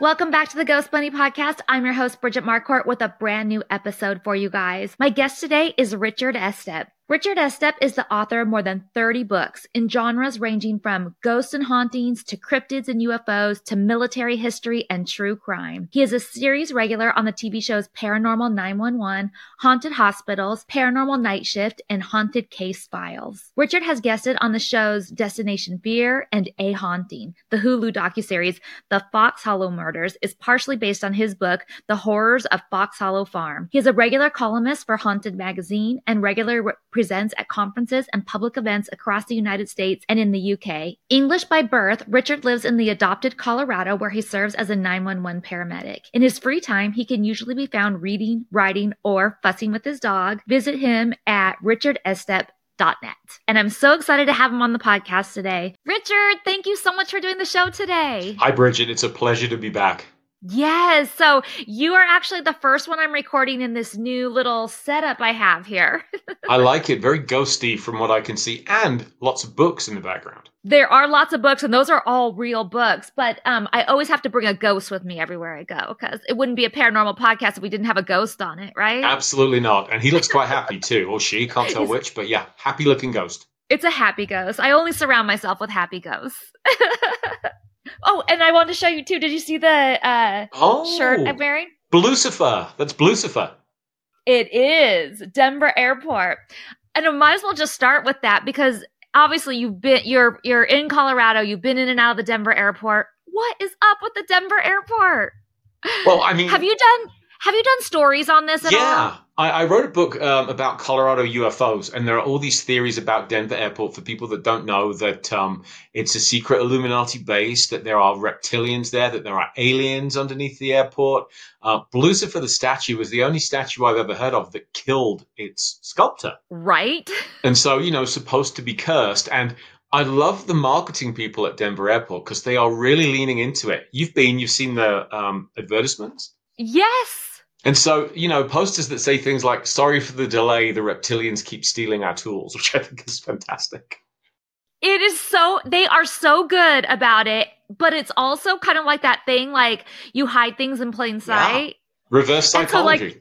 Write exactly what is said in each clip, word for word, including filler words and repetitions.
Welcome back to the Ghost Bunny Podcast. I'm your host, Bridget Marquardt, with a brand new episode for you guys. My guest today is Richard Estep. Richard Estep is the author of more than thirty books in genres ranging from ghosts and hauntings to cryptids and U F Os to military history and true crime. He is a series regular on the T V shows Paranormal nine one one, Haunted Hospitals, Paranormal Night Shift, and Haunted Case Files. Richard has guested on the shows Destination Fear and A Haunting. The Hulu docuseries The Fox Hollow Murders is partially based on his book, The Horrors of Fox Hollow Farm. He is a regular columnist for Haunted Magazine and regular re- presents at conferences and public events across the United States and in the U K. English by birth, Richard lives in the adopted Colorado, where he serves as a nine one one paramedic. In his free time, he can usually be found reading, writing, or fussing with his dog. Visit him at richard estep dot net. And I'm so excited to have him on the podcast today. Richard, thank you so much for doing the show today. Hi, Bridget. It's a pleasure to be back. Yes. So you are actually the first one I'm recording in this new little setup I have here. I like it. Very ghosty from what I can see, and lots of books in the background. There are lots of books, and those are all real books. But um, I always have to bring a ghost with me everywhere I go, because it wouldn't be a paranormal podcast if we didn't have a ghost on it, right? Absolutely not. And he looks quite happy too, or she, can't tell which, but yeah, happy looking ghost. It's a happy ghost. I only surround myself with happy ghosts. Oh, and I wanted to show you too. Did you see the uh, oh, shirt I'm wearing? Blucifer. That's Blucifer. It is Denver Airport, and I might as well just start with that, because obviously you've been you're you're in Colorado. You've been in and out of the Denver Airport. What is up with the Denver Airport? Well, I mean, have you done have you done stories on this at yeah, all? Yeah, I, I wrote a book um, about Colorado U F Os, and there are all these theories about Denver Airport for people that don't know that um, it's a secret Illuminati base, that there are reptilians there, that there are aliens underneath the airport. Uh, Blucifer, the statue, was the only statue I've ever heard of that killed its sculptor. Right. And so, you know, supposed to be cursed. And I love the marketing people at Denver Airport, because they are really leaning into it. You've been, you've seen the um, advertisements? Yes. And so, you know, posters that say things like, sorry for the delay, the reptilians keep stealing our tools, which I think is fantastic. It is so, they are so good about it, but it's also kind of like that thing, like you hide things in plain sight. Yeah. Reverse psychology. So, like,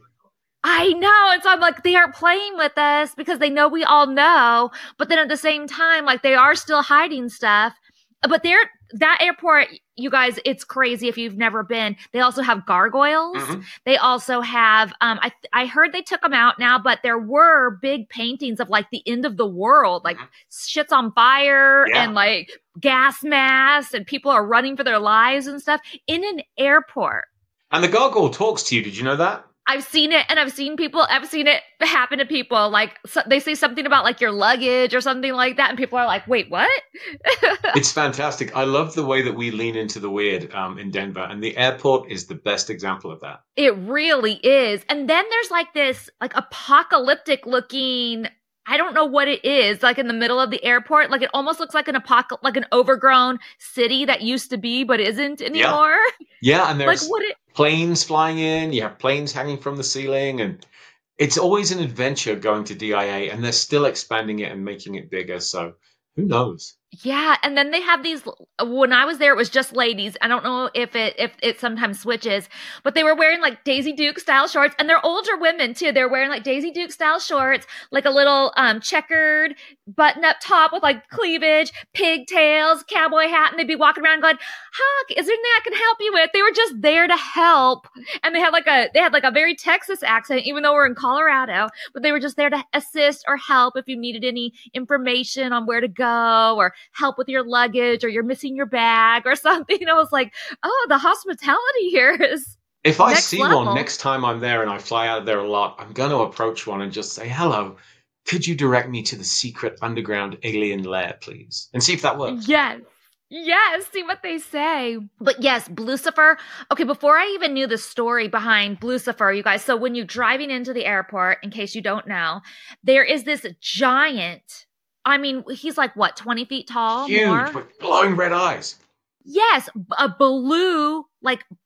I know. And so I'm like, they are playing with us because they know we all know, but then at the same time, like, they are still hiding stuff. But they're, that airport, you guys, it's crazy if you've never been. They also have gargoyles. Mm-hmm. They also have, um, I I heard they took them out now, but there were big paintings of like the end of the world, like mm-hmm. shit's on fire yeah. and like gas masks, and people are running for their lives and stuff in an airport. And the gargoyle talks to you. Did you know that? I've seen it, and I've seen people, I've seen it happen to people. Like, so they say something about like your luggage or something like that, and people are like, wait, what? It's fantastic. I love the way that we lean into the weird um, in Denver, and the airport is the best example of that. It really is. And then there's like this like apocalyptic looking, I don't know what it is, like in the middle of the airport. Like it almost looks like an apoc- like an overgrown city that used to be but isn't anymore. Yeah, yeah, and there's like what it- planes flying in. You have planes hanging from the ceiling, and it's always an adventure going to D I A, and they're still expanding it and making it bigger. So who knows? Yeah, and then they have these, when I was there, it was just ladies. I don't know if it if it sometimes switches, but they were wearing like Daisy Duke style shorts, and they're older women too. They're wearing like Daisy Duke style shorts, like a little um checkered button up top with like cleavage, pigtails, cowboy hat, and they'd be walking around going, "Huck, is there anything I can help you with?" They were just there to help, and they had like a they had like a very Texas accent, even though we're in Colorado, but they were just there to assist or help if you needed any information on where to go or help with your luggage or you're missing your bag or something. I was like, oh, the hospitality here is If I next see level. one next time I'm there and I fly out of there a lot, I'm going to approach one and just say, hello, could you direct me to the secret underground alien lair, please? And see if that works. Yes. Yes, see what they say. But yes, Blucifer. Okay, before I even knew the story behind Blucifer, you guys, so when you're driving into the airport, in case you don't know, there is this giant, I mean, he's like, what, twenty feet tall? Huge, more? with glowing red eyes. Yes, a blue, like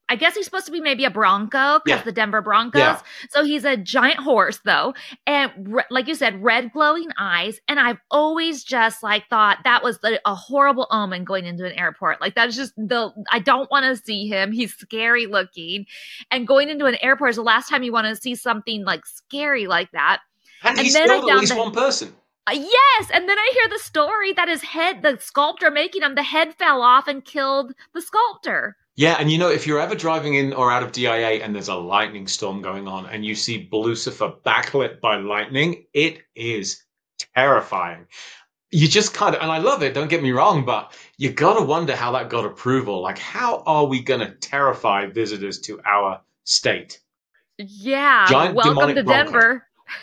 I guess he's supposed to be maybe a Bronco because Yeah. the Denver Broncos. Yeah. So he's a giant horse though. And re- like you said, red glowing eyes. And I've always just like thought that was the, a horrible omen going into an airport. Like that's just the, I don't want to see him. He's scary looking. And going into an airport is the last time you want to see something like scary like that. And, And he's then I killed at found least the- one person. Uh, yes, and then I hear the story that his head, the sculptor making him, the head fell off and killed the sculptor. Yeah, and you know, if you're ever driving in or out of D I A and there's a lightning storm going on and you see Lucifer backlit by lightning, it is terrifying. You just kind of, and I love it, don't get me wrong, but you got to wonder how that got approval. Like, how are we going to terrify visitors to our state? Yeah, Giant welcome demonic to Bronco. Denver.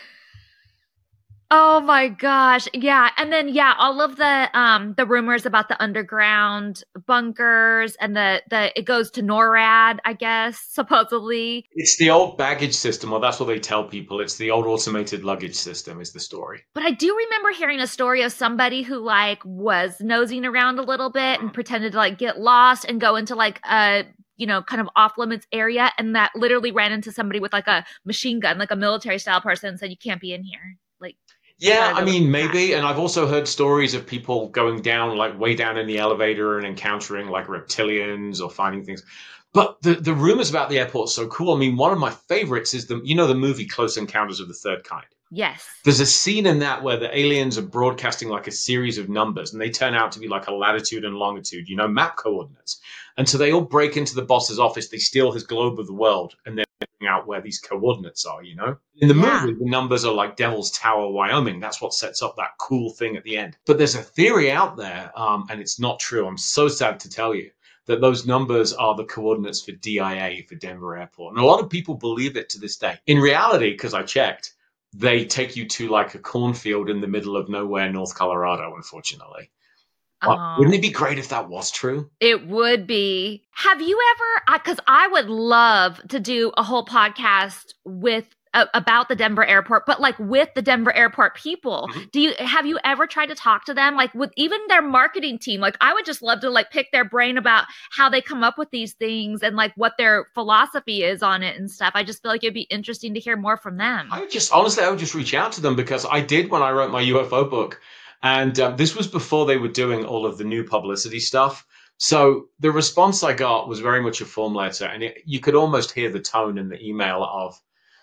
Oh my gosh. Yeah. And then yeah, all of the um the rumors about the underground bunkers and the the it goes to NORAD, I guess, supposedly. It's the old baggage system, or that's what they tell people. It's the old automated luggage system is the story. But I do remember hearing a story of somebody who like was nosing around a little bit and pretended to like get lost and go into like a you know, kind of off limits area, and that literally ran into somebody with like a machine gun, like a military style person, and said, "You can't be in here." Like, yeah, I I mean, maybe. And I've also heard stories of people going down, like way down in the elevator and encountering like reptilians or finding things. But the, the rumors about the airport are so cool. I mean, one of my favorites is the, you know, the movie Close Encounters of the Third Kind. Yes. There's a scene in that where the aliens are broadcasting like a series of numbers, and they turn out to be like a latitude and longitude, you know, map coordinates. And so they all break into the boss's office. They steal his globe of the world, and they're figuring out where these coordinates are, you know? In the Yeah. movie, the numbers are like Devil's Tower, Wyoming. That's what sets up that cool thing at the end. But there's a theory out there, um, and it's not true. I'm so sad to tell you that those numbers are the coordinates for D I A, for Denver Airport. And a lot of people believe it to this day. In reality, because I checked, they take you to like a cornfield in the middle of nowhere, North Colorado, unfortunately. But Oh. wouldn't it be great if that was true? It would be. Have you ever, because I would love to do a whole podcast with uh, about the Denver airport, but like with the Denver airport people. Mhm. Do you, have you ever tried to talk to them? Like with even their marketing team? Like I would just love to like pick their brain about how they come up with these things and like what their philosophy is on it and stuff. I just feel like it'd be interesting to hear more from them. I would just, honestly, I would just reach out to them, because I did when I wrote my U F O book. And um, this was before they were doing all of the new publicity stuff. So the response I got was very much a form letter. And it, you could almost hear the tone in the email of,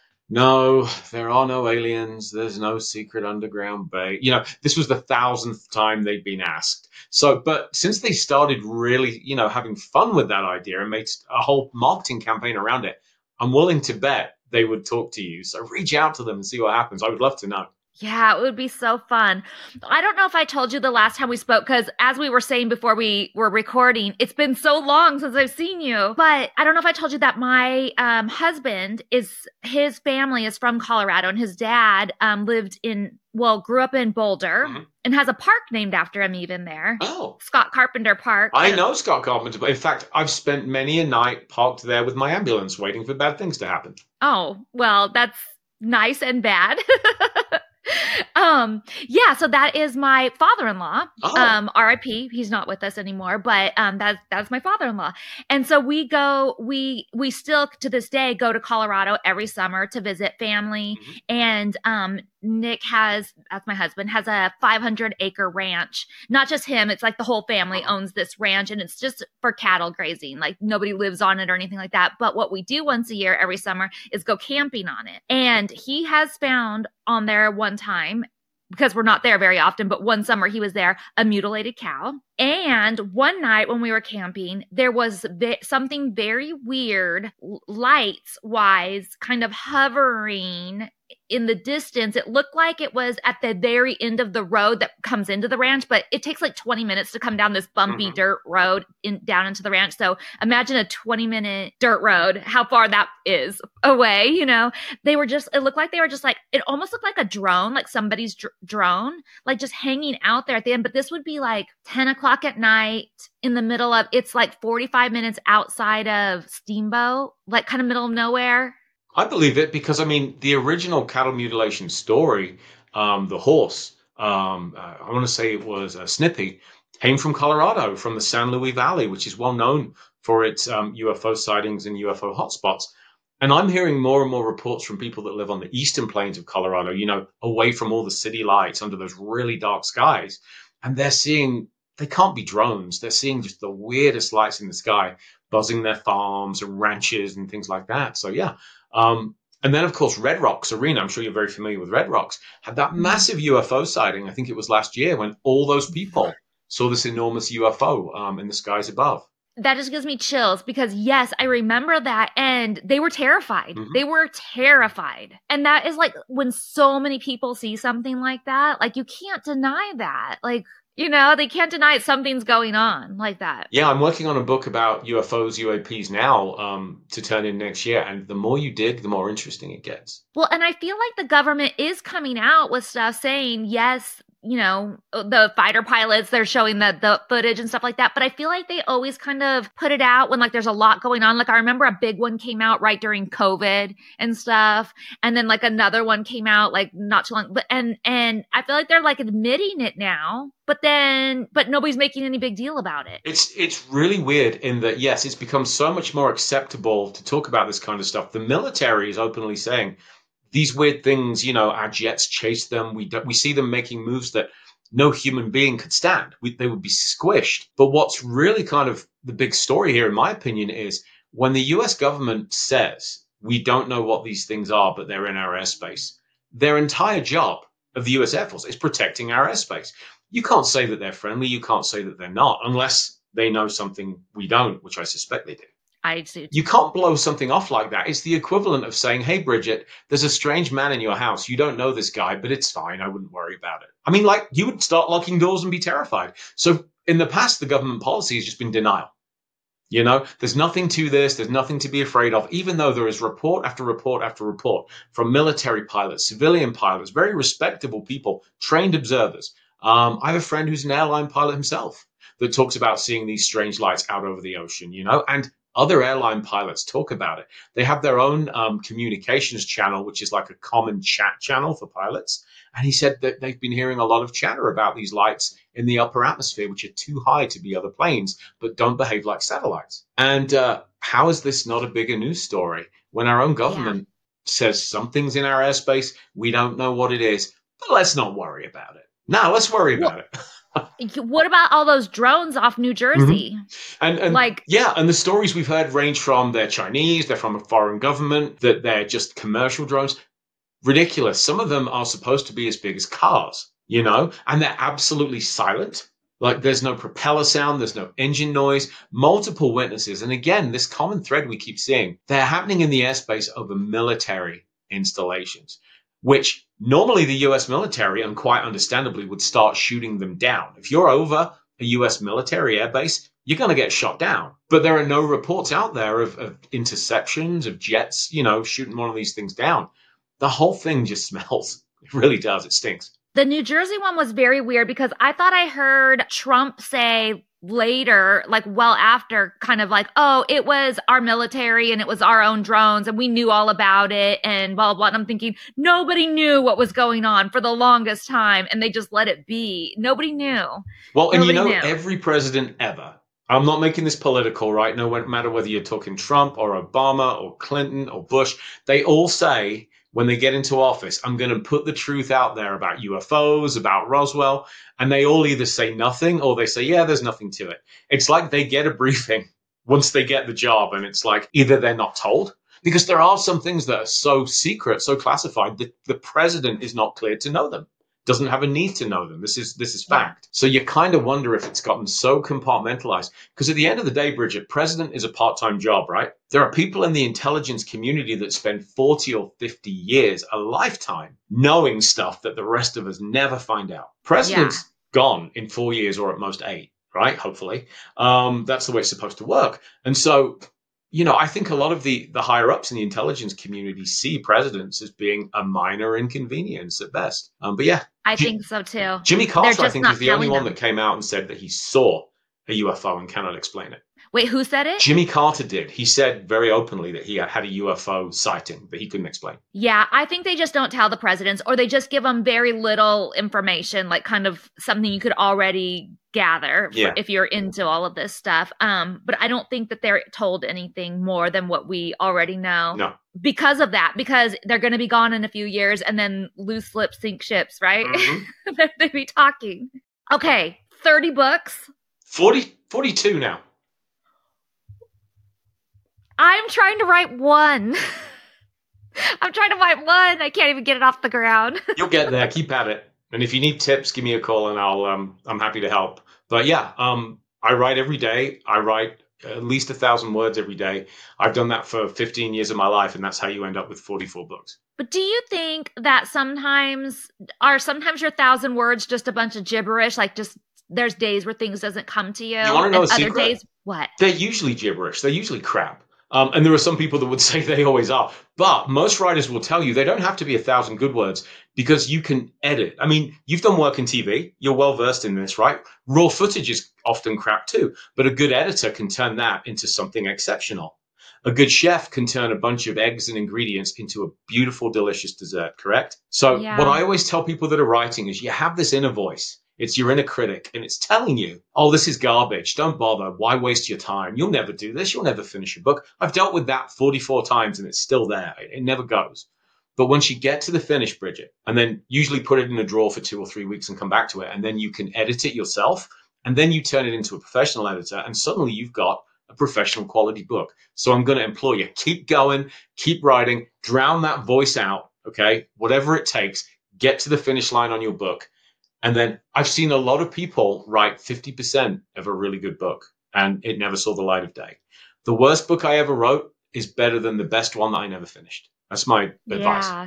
no, there are no aliens. There's no secret underground base. You know, this was the thousandth time they'd been asked. So, but since they started really, you know, having fun with that idea and made a whole marketing campaign around it, I'm willing to bet they would talk to you. So reach out to them and see what happens. I would love to know. Yeah, it would be so fun. I don't know if I told you the last time we spoke, because as we were saying before we were recording, it's been so long since I've seen you. But I don't know if I told you that my um, husband is, his family is from Colorado, and his dad um, lived in, well, grew up in Boulder Mhm. and has a park named after him even there. Oh, Scott Carpenter Park. I know Scott Carpenter. But in fact, I've spent many a night parked there with my ambulance waiting for bad things to happen. Oh, well, that's nice and bad. um, yeah, so that is my father-in-law. Oh. Um, R I P. He's not with us anymore, but um that's that's my father-in-law. And so we go, we we still to this day go to Colorado every summer to visit family. Mhm. And um Nick has, that's my husband, has a five hundred acre ranch. Not just him, it's like the whole family owns this ranch, and it's just for cattle grazing. Like nobody lives on it or anything like that. But what we do once a year, every summer, is go camping on it. And he has found on there one time, because we're not there very often, but one summer he was there, a mutilated cow. And one night when we were camping, there was ve- something very weird, lights wise, kind of hovering in the distance. It looked like it was at the very end of the road that comes into the ranch, but it takes like twenty minutes to come down this bumpy Mhm. dirt road in down into the ranch. So imagine a twenty minute dirt road, how far that is away, you know. They were just, it looked like they were just like, it almost looked like a drone, like somebody's dr- drone, like just hanging out there at the end. But this would be like ten o'clock at night in the middle of, it's like forty-five minutes outside of Steamboat, like kind of middle of nowhere. I believe it, because, I mean, the original cattle mutilation story, um, the horse, um, uh, I want to say it was uh, Snippy, came from Colorado, from the San Luis Valley, which is well known for its um, U F O sightings and U F O hotspots. And I'm hearing more and more reports from people that live on the eastern plains of Colorado, you know, away from all the city lights under those really dark skies. And they're seeing, they can't be drones. They're seeing just the weirdest lights in the sky, buzzing their farms and ranches and things like that. So, yeah. Um, and then, of course, Red Rocks Arena, I'm sure you're very familiar with Red Rocks, had that massive U F O sighting. I think it was last year when all those people saw this enormous U F O um, in the skies above. That just gives me chills because, yes, I remember that. And they were terrified. Mm-hmm. They were terrified. And that is like when so many people see something like that, like you can't deny that. Like, you know, they can't deny it. Something's going on like that. Yeah, I'm working on a book about U F Os, U A Ps now um, to turn in next year. And the more you dig, the more interesting it gets. Well, and I feel like the government is coming out with stuff saying, yes, you know, the fighter pilots, they're showing the, the footage and stuff like that. But I feel like they always kind of put it out when like there's a lot going on. Like I remember a big one came out right during COVID and stuff. And then like another one came out like not too long. But and and I feel like they're like admitting it now. But then, but nobody's making any big deal about it. It's it's really weird in that, yes, it's become so much more acceptable to talk about this kind of stuff. The military is openly saying, these weird things, you know, our jets chase them. We don't, we see them making moves that no human being could stand. We, they would be squished. But what's really kind of the big story here, in my opinion, is when the U S government says we don't know what these things are, but they're in our airspace, their entire job of the U S Air Force is protecting our airspace. You can't say that they're friendly. You can't say that they're not, unless they know something we don't, which I suspect they do. I do. You can't blow something off like that. It's the equivalent of saying, hey, Bridget, there's a strange man in your house. You don't know this guy, but it's fine. I wouldn't worry about it. I mean, like, you would start locking doors and be terrified. So in the past, the government policy has just been denial. You know, there's nothing to this. There's nothing to be afraid of, even though there is report after report after report from military pilots, civilian pilots, very respectable people, trained observers. Um, I have a friend who's an airline pilot himself that talks about seeing these strange lights out over the ocean, you know, and other airline pilots talk about it. They have their own um, communications channel, which is like a common chat channel for pilots. And he said that they've been hearing a lot of chatter about these lights in the upper atmosphere, which are too high to be other planes, but don't behave like satellites. And uh, how is this not a bigger news story when our own government yeah. says something's in our airspace, we don't know what it is, but let's not worry about it. No, let's worry about well, it. What about all those drones off New Jersey? Mm-hmm. And, and like, yeah, and the stories we've heard range from they're Chinese, they're from a foreign government, that they're just commercial drones. Ridiculous. Some of them are supposed to be as big as cars, you know, and they're absolutely silent. Like there's no propeller sound, there's no engine noise, multiple witnesses. And again, this common thread we keep seeing, they're happening in the airspace over military installations, which normally the U S military, and quite understandably, would start shooting them down. If you're over a U S military airbase, you're going to get shot down. But there are no reports out there of, of interceptions, of jets, you know, shooting one of these things down. The whole thing just smells. It really does. It stinks. The New Jersey one was very weird because I thought I heard Trump say later, like well after, kind of like, oh, it was our military and it was our own drones and we knew all about it and blah, blah, blah. And I'm thinking nobody knew what was going on for the longest time and they just let it be. Nobody knew. Well, and nobody you know, knew. Every president ever, I'm not making this political, right? No matter whether you're talking Trump or Obama or Clinton or Bush, they all say, when they get into office, I'm going to put the truth out there about U F Os, about Roswell. And they all either say nothing or they say, yeah, there's nothing to it. It's like they get a briefing once they get the job. And it's like either they're not told, because there are some things that are so secret, so classified that the president is not cleared to know them. Doesn't have a need to know them. This is this is fact. So you kind of wonder if it's gotten so compartmentalized. Because at the end of the day, Bridget, president is a part-time job, right? There are people in the intelligence community that spend forty or fifty years, a lifetime, knowing stuff that the rest of us never find out. President's yeah. gone in four years or at most eight, right? Hopefully. Um, that's the way it's supposed to work. And so, you know, I think a lot of the, the higher ups in the intelligence community see presidents as being a minor inconvenience at best. Um, but yeah. I G- think so too. Jimmy Carter, I think, is the only one them. that came out and said that he saw a U F O and cannot explain it. Wait, who said it? Jimmy Carter did. He said very openly that he had a U F O sighting that he couldn't explain. Yeah, I think they just don't tell the presidents, or they just give them very little information, like kind of something you could already gather for, Yeah. if you're into all of this stuff. Um, but I don't think that they're told anything more than what we already know. No. Because of that, because they're going to be gone in a few years, and then loose lips sink ships, right? Mm-hmm. They'd be talking. Okay, thirty books. forty, forty-two now. I'm trying to write one. I'm trying to write one. I can't even get it off the ground. You'll get there. Keep at it. And if you need tips, give me a call and I'll um I'm happy to help. But yeah, um I write every day. I write at least a thousand words every day. I've done that for fifteen years of my life, and that's how you end up with forty-four books. But do you think that sometimes are sometimes your thousand words just a bunch of gibberish? Like just there's days where things doesn't come to you. You want to know and a other secret? days, what? They're usually gibberish. They're usually crap. Um, and there are some people that would say they always are. But most writers will tell you they don't have to be a thousand good words because you can edit. I mean, you've done work in T V. You're well versed in this, right? Raw footage is often crap too. But a good editor can turn that into something exceptional. A good chef can turn a bunch of eggs and ingredients into a beautiful, delicious dessert, correct? So Yeah. what I always tell people that are writing is you have this inner voice. It's your inner critic, and it's telling you, oh, this is garbage. Don't bother. Why waste your time? You'll never do this. You'll never finish a book. I've dealt with that forty-four times, and it's still there. It, it never goes. But once you get to the finish, Bridget, and then usually put it in a drawer for two or three weeks and come back to it, and then you can edit it yourself, and then you turn it into a professional editor, and suddenly you've got a professional quality book. So I'm going to implore you, keep going, keep writing, drown that voice out, okay? Whatever it takes, get to the finish line on your book. And then I've seen a lot of people write fifty percent of a really good book, and it never saw the light of day. The worst book I ever wrote is better than the best one that I never finished. That's my advice. Yeah.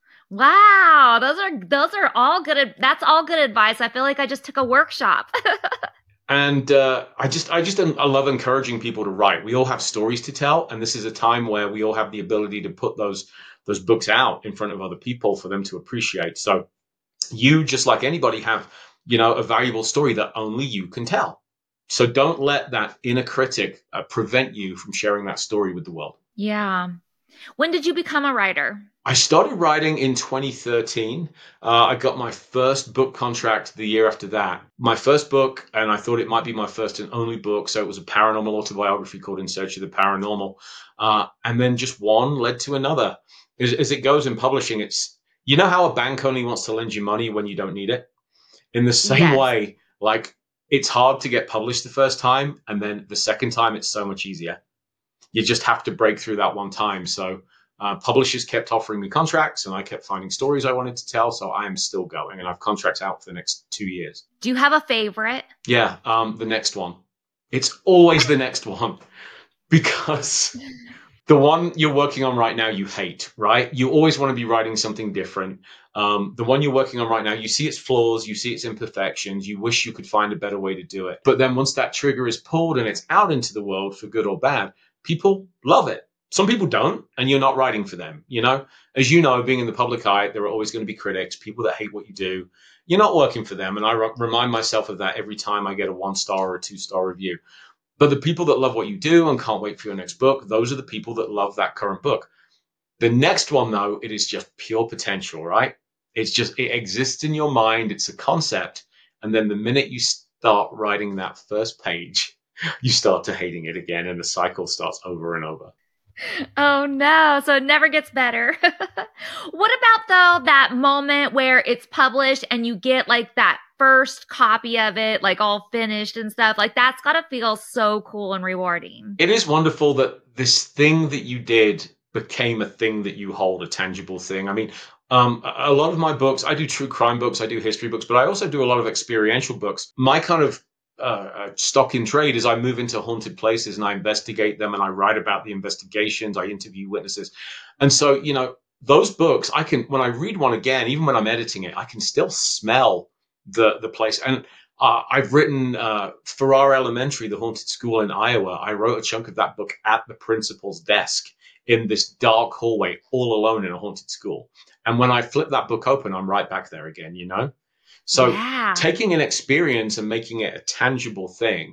Wow, those are those are all good. ad- That's all good advice. I feel like I just took a workshop. And uh, I just, I just, I love encouraging people to write. We all have stories to tell, and this is a time where we all have the ability to put those those books out in front of other people for them to appreciate. So you, just like anybody, have, you know, a valuable story that only you can tell. So don't let that inner critic uh, prevent you from sharing that story with the world. Yeah. When did you become a writer? I started writing in twenty thirteen. Uh, I got my first book contract the year after that. My first book, and I thought it might be my first and only book. So it was a paranormal autobiography called In Search of the Paranormal. Uh, and then just one led to another. As, as it goes in publishing, it's, you know how a bank only wants to lend you money when you don't need it? In the same Yes. way, like, it's hard to get published the first time, and then the second time it's so much easier. You just have to break through that one time. So uh, publishers kept offering me contracts, and I kept finding stories I wanted to tell. So I am still going, and I've contracts out for the next two years. Do you have a favorite? Yeah, um, the next one. It's always the next one, because the one you're working on right now, you hate, right? You always want to be writing something different. Um, the one you're working on right now, you see its flaws, you see its imperfections, you wish you could find a better way to do it. But then once that trigger is pulled and it's out into the world for good or bad, people love it. Some people don't, and you're not writing for them, you know? As you know, being in the public eye, there are always going to be critics, people that hate what you do. You're not working for them, and I re- remind myself of that every time I get a one-star or a two-star review. But the people that love what you do and can't wait for your next book, those are the people that love that current book. The next one, though, it is just pure potential, right? It's just, it exists in your mind. It's a concept. And then the minute you start writing that first page, you start to hating it again, and the cycle starts over and over. Oh no, so it never gets better. What about though that moment where it's published and you get like that first copy of it, like all finished and stuff? Like that's gotta feel so cool and rewarding. It is wonderful that this thing that you did became a thing that you hold, a tangible thing. I mean, um, a a lot of my books, I do true crime books, I do history books, but I also do a lot of experiential books. My kind of uh, uh, stock in trade is I move into haunted places and I investigate them, and I write about the investigations. I interview witnesses. And so, you know, those books, I can, when I read one again, even when I'm editing it, I can still smell the, the place. And uh, I've written uh, Farrar Elementary, the haunted school in Iowa. I wrote a chunk of that book at the principal's desk in this dark hallway, all alone in a haunted school. And when I flip that book open, I'm right back there again, you know? So Yeah. taking an experience and making it a tangible thing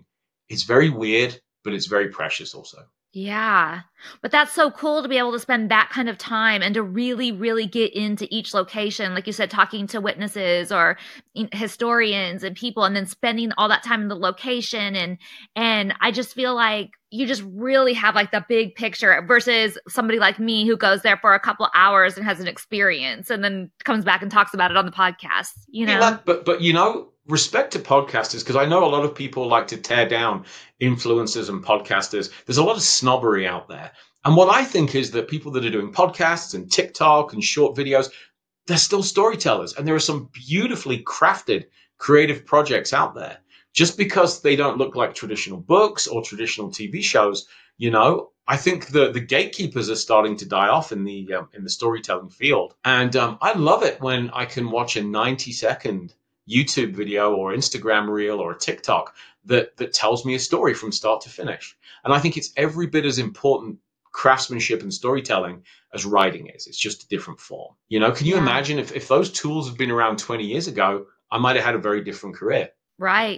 It's very weird, but it's very precious also. Yeah. But that's so cool to be able to spend that kind of time and to really, really get into each location. Like you said, talking to witnesses or historians and people, and then spending all that time in the location. And, and I just feel like you just really have like the big picture versus somebody like me who goes there for a couple hours and has an experience and then comes back and talks about it on the podcast, you know? Yeah, but, but you know, respect to podcasters, because I know a lot of people like to tear down influencers and podcasters. There's a lot of snobbery out there. And what I think is that people that are doing podcasts and TikTok and short videos, they're still storytellers. And there are some beautifully crafted creative projects out there. Just because they don't look like traditional books or traditional T V shows, you know, I think the, the gatekeepers are starting to die off in the um, in the storytelling field. And um, I love it when I can watch a ninety second YouTube video or Instagram reel or a TikTok that that tells me a story from start to finish. And I think it's every bit as important craftsmanship and storytelling as writing is. It's just a different form. You know, can you Yeah. imagine if, if those tools have been around twenty years ago, I might have had a very different career. Right.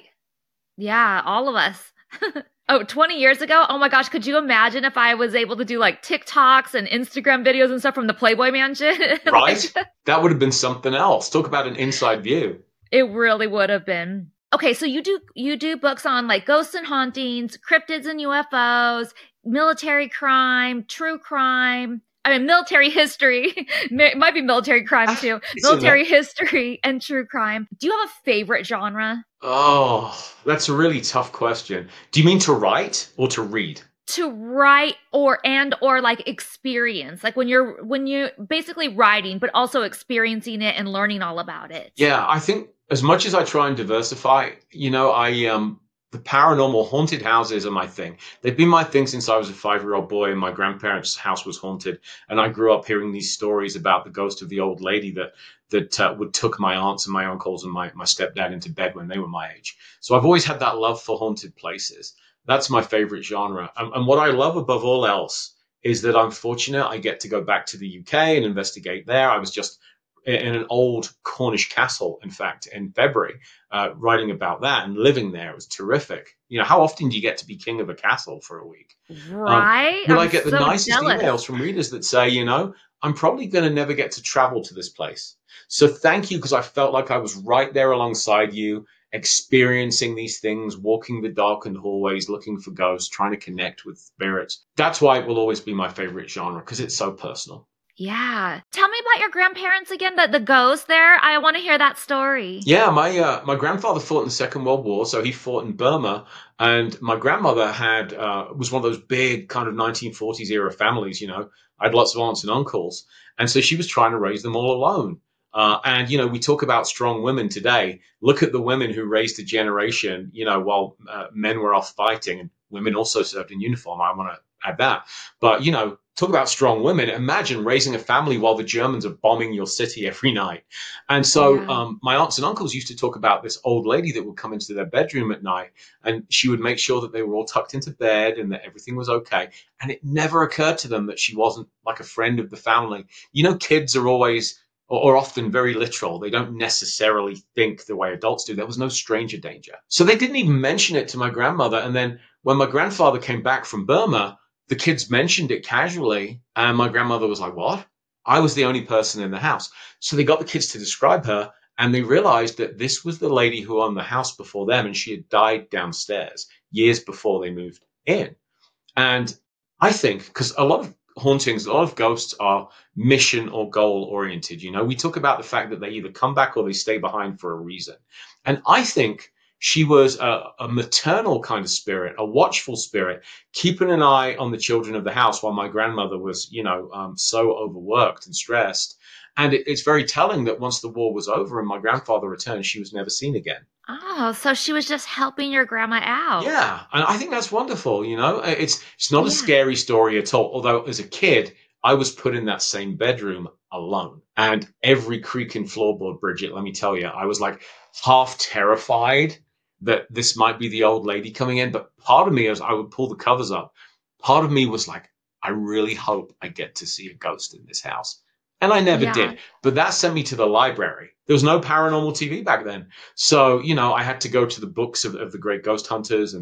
Yeah, all of us. Oh, twenty years ago? Oh my gosh, could you imagine if I was able to do like TikToks and Instagram videos and stuff from the Playboy Mansion? Right? That would have been something else. Talk about an inside view. It really would have been. Okay, so you do you do books on like ghosts and hauntings, cryptids and U F Os, military crime, true crime. I mean, military history. It might be military crime too. Military history and true crime. Do you have a favorite genre? Oh, that's a really tough question. Do you mean to write or to read? To write or and or like experience, like when you're when you basically writing, but also experiencing it and learning all about it. Yeah, I think as much as I try and diversify, you know, I um the paranormal haunted houses are my thing. They've been my thing since I was a five-year-old boy and my grandparents' house was haunted. And I grew up hearing these stories about the ghost of the old lady that that uh, would took my aunts and my uncles and my, my stepdad into bed when they were my age. So I've always had that love for haunted places. That's my favorite genre. And, and what I love above all else is that I'm fortunate I get to go back to the U K and investigate there. I was just in an old Cornish castle, in fact, in February, uh, writing about that and living there. It was terrific. You know, how often do you get to be king of a castle for a week? Right. Um, but I'm I get the so nicest jealous. emails from readers that say, you know, I'm probably going to never get to travel to this place. So thank you, because I felt like I was right there alongside you, experiencing these things, walking the darkened hallways, looking for ghosts, trying to connect with spirits. That's why it will always be my favorite genre, because it's so personal. Yeah. Tell me about your grandparents again, the, the ghost there. I want to hear that story. Yeah, my uh, my grandfather fought in the Second World War, so he fought in Burma, and my grandmother had uh, was one of those big kind of nineteen forties era families. You know, I had lots of aunts and uncles, and so she was trying to raise them all alone. Uh, and you know, we talk about strong women today. Look at the women who raised a generation. You know, while uh, men were off fighting, and women also served in uniform. I want to add that, but you know. Talk about strong women. Imagine raising a family while the Germans are bombing your city every night. And so Yeah. um, my aunts and uncles used to talk about this old lady that would come into their bedroom at night, and she would make sure that they were all tucked into bed and that everything was okay. And it never occurred to them that she wasn't like a friend of the family. You know, kids are always or often very literal. They don't necessarily think the way adults do. There was no stranger danger. So they didn't even mention it to my grandmother. And then when my grandfather came back from Burma, the kids mentioned it casually, and my grandmother was like, what? I was the only person in the house. So they got the kids to describe her, and they realized that this was the lady who owned the house before them, and she had died downstairs years before they moved in. And I think, because a lot of hauntings, a lot of ghosts are mission or goal oriented. You know, we talk about the fact that they either come back or they stay behind for a reason. And I think she was a, a maternal kind of spirit, a watchful spirit, keeping an eye on the children of the house while my grandmother was, you know, um, so overworked and stressed. And it, it's very telling that once the war was over and my grandfather returned, she was never seen again. Oh, so she was just helping your grandma out. Yeah, and I think that's wonderful. You know, it's it's not Yeah. a scary story at all. Although as a kid, I was put in that same bedroom alone, and every creak and floorboard, Bridget, let me tell you, I was like half terrified that this might be the old lady coming in. But part of me, as I would pull the covers up, part of me was like, I really hope I get to see a ghost in this house. And I never Yeah. did. But that sent me to the library. There was no paranormal T V back then. So, you know, I had to go to the books of, of the great ghost hunters and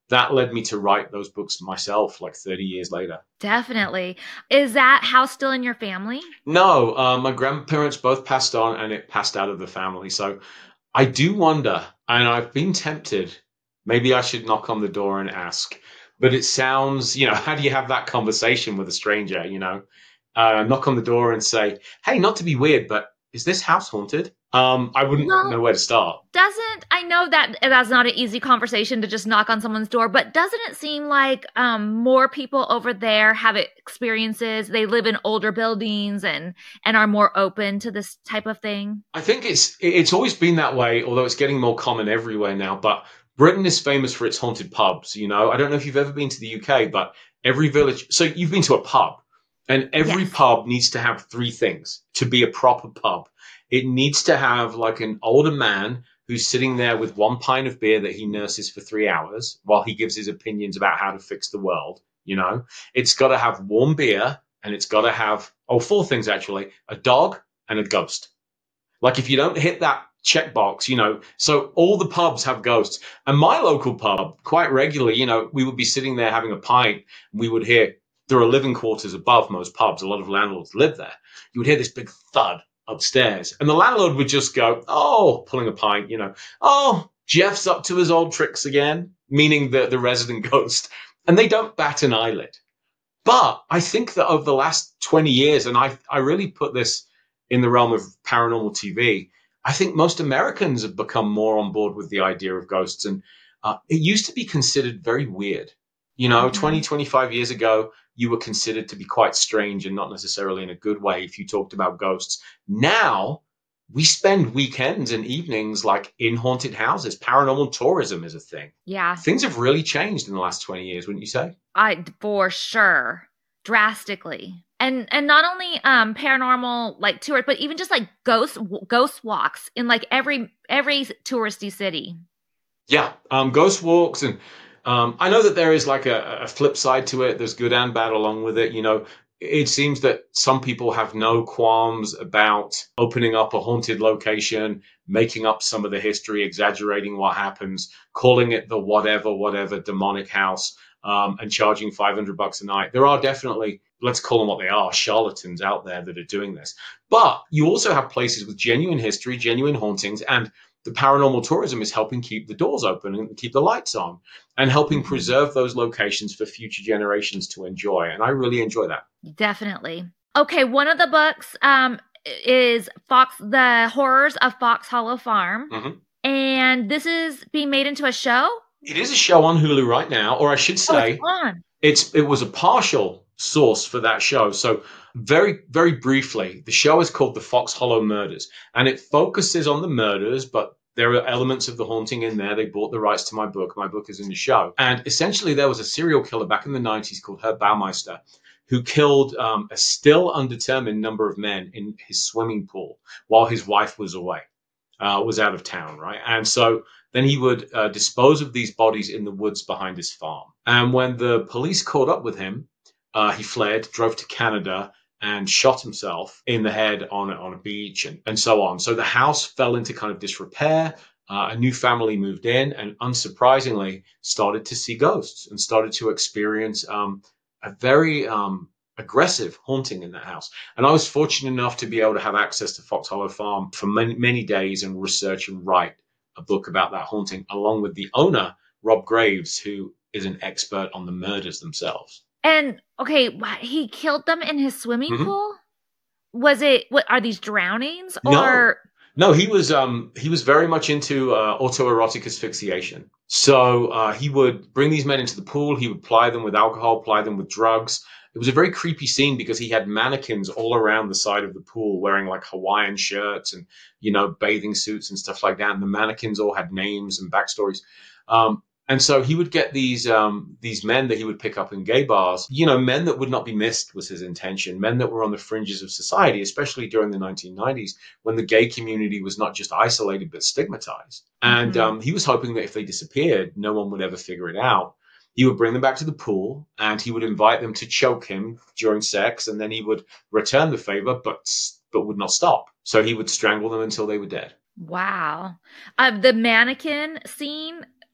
that led me to write those books myself like thirty years later. Definitely. Is that house still in your family? No, uh, my grandparents both passed on and it passed out of the family. So I do wonder, and I've been tempted, maybe I should knock on the door and ask. But it sounds, you know, how do you have that conversation with a stranger, you know? Uh, knock on the door and say, hey, not to be weird, but is this house haunted? Um, I wouldn't Well, know where to start. doesn't I know that that's not an easy conversation to just knock on someone's door, but doesn't it seem like um, more people over there have experiences? They live in older buildings and and are more open to this type of thing. I think it's it's always been that way, although it's getting more common everywhere now. But Britain is famous for its haunted pubs. You know, I don't know if you've ever been to the U K, but every village. So you've been to a pub, and every Yes. pub needs to have three things to be a proper pub. It needs to have like an older man who's sitting there with one pint of beer that he nurses for three hours while he gives his opinions about how to fix the world. You know, it's got to have warm beer, and it's got to have oh four things actually: a dog and a ghost. Like if you don't hit that checkbox, you know, so all the pubs have ghosts. And my local pub, quite regularly, you know, we would be sitting there having a pint. And we would hear, there are living quarters above most pubs. A lot of landlords live there. You would hear this big thud upstairs. And the landlord would just go, oh, pulling a pint, you know, oh, Jeff's up to his old tricks again, meaning the, the resident ghost. And they don't bat an eyelid. But I think that over the last twenty years, and I, I really put this in the realm of paranormal T V, I think most Americans have become more on board with the idea of ghosts. And uh, it used to be considered very weird. You know, Mm-hmm. twenty, twenty-five years ago, you were considered to be quite strange and not necessarily in a good way if you talked about ghosts. Now, we spend weekends and evenings like in haunted houses. Paranormal tourism is a thing. Yeah, Things have really changed in the last twenty years, wouldn't you say? I for sure, drastically. And and not only um paranormal like tours, but even just like ghost ghost walks in like every every touristy city. Yeah, um, ghost walks, and um, I know that there is like a, a flip side to it. There's good and bad along with it. You know, it seems that some people have no qualms about opening up a haunted location, making up some of the history, exaggerating what happens, calling it the whatever, whatever demonic house, um, and charging five hundred bucks a night. There are definitely, let's call them what they are, charlatans out there that are doing this. But you also have places with genuine history, genuine hauntings, and the paranormal tourism is helping keep the doors open and keep the lights on and helping Mhm. preserve those locations for future generations to enjoy. And I really enjoy that. Definitely. Okay, one of the books um is Fox the Horrors of Fox Hollow Farm. Mhm. And this is being made into a show? It is a show on Hulu right now, or I should Oh, it's say, on. it's it was a partial source for that show. So very, very briefly, the show is called The Fox Hollow Murders, and it focuses on the murders, but there are elements of the haunting in there. They bought the rights to my book. My book is in the show. And essentially, there was a serial killer back in the nineties called Herb Baumeister who killed um, a still undetermined number of men in his swimming pool while his wife was away, uh, was out of town, right? And so then he would uh, dispose of these bodies in the woods behind his farm. And when the police caught up with him, uh, he fled, drove to Canada, and shot himself in the head on, on a beach and, and so on. So the house fell into kind of disrepair. Uh, a new family moved in and unsurprisingly started to see ghosts and started to experience um, a very um, aggressive haunting in that house. And I was fortunate enough to be able to have access to Fox Hollow Farm for many, many days and research and write a book about that haunting, along with the owner, Rob Graves, who is an expert on the murders themselves. And okay, wha- he killed them in his swimming Mhm. pool? Was it what are these drownings No. or No, he was um, he was very much into uh, autoerotic asphyxiation. So uh, he would bring these men into the pool. He would ply them with alcohol, ply them with drugs. It was a very creepy scene because he had mannequins all around the side of the pool wearing like Hawaiian shirts and, you know, bathing suits and stuff like that. And the mannequins all had names and backstories. Um, and so he would get these um, these men that he would pick up in gay bars, you know, men that would not be missed was his intention, men that were on the fringes of society, especially during the nineteen nineties when the gay community was not just isolated but stigmatized. And Mhm. um, he was hoping that if they disappeared, no one would ever figure it out. He would bring them back to the pool and he would invite them to choke him during sex, and then he would return the favor, but but would not stop. So he would strangle them until they were dead. wow. Uh, the mannequin scene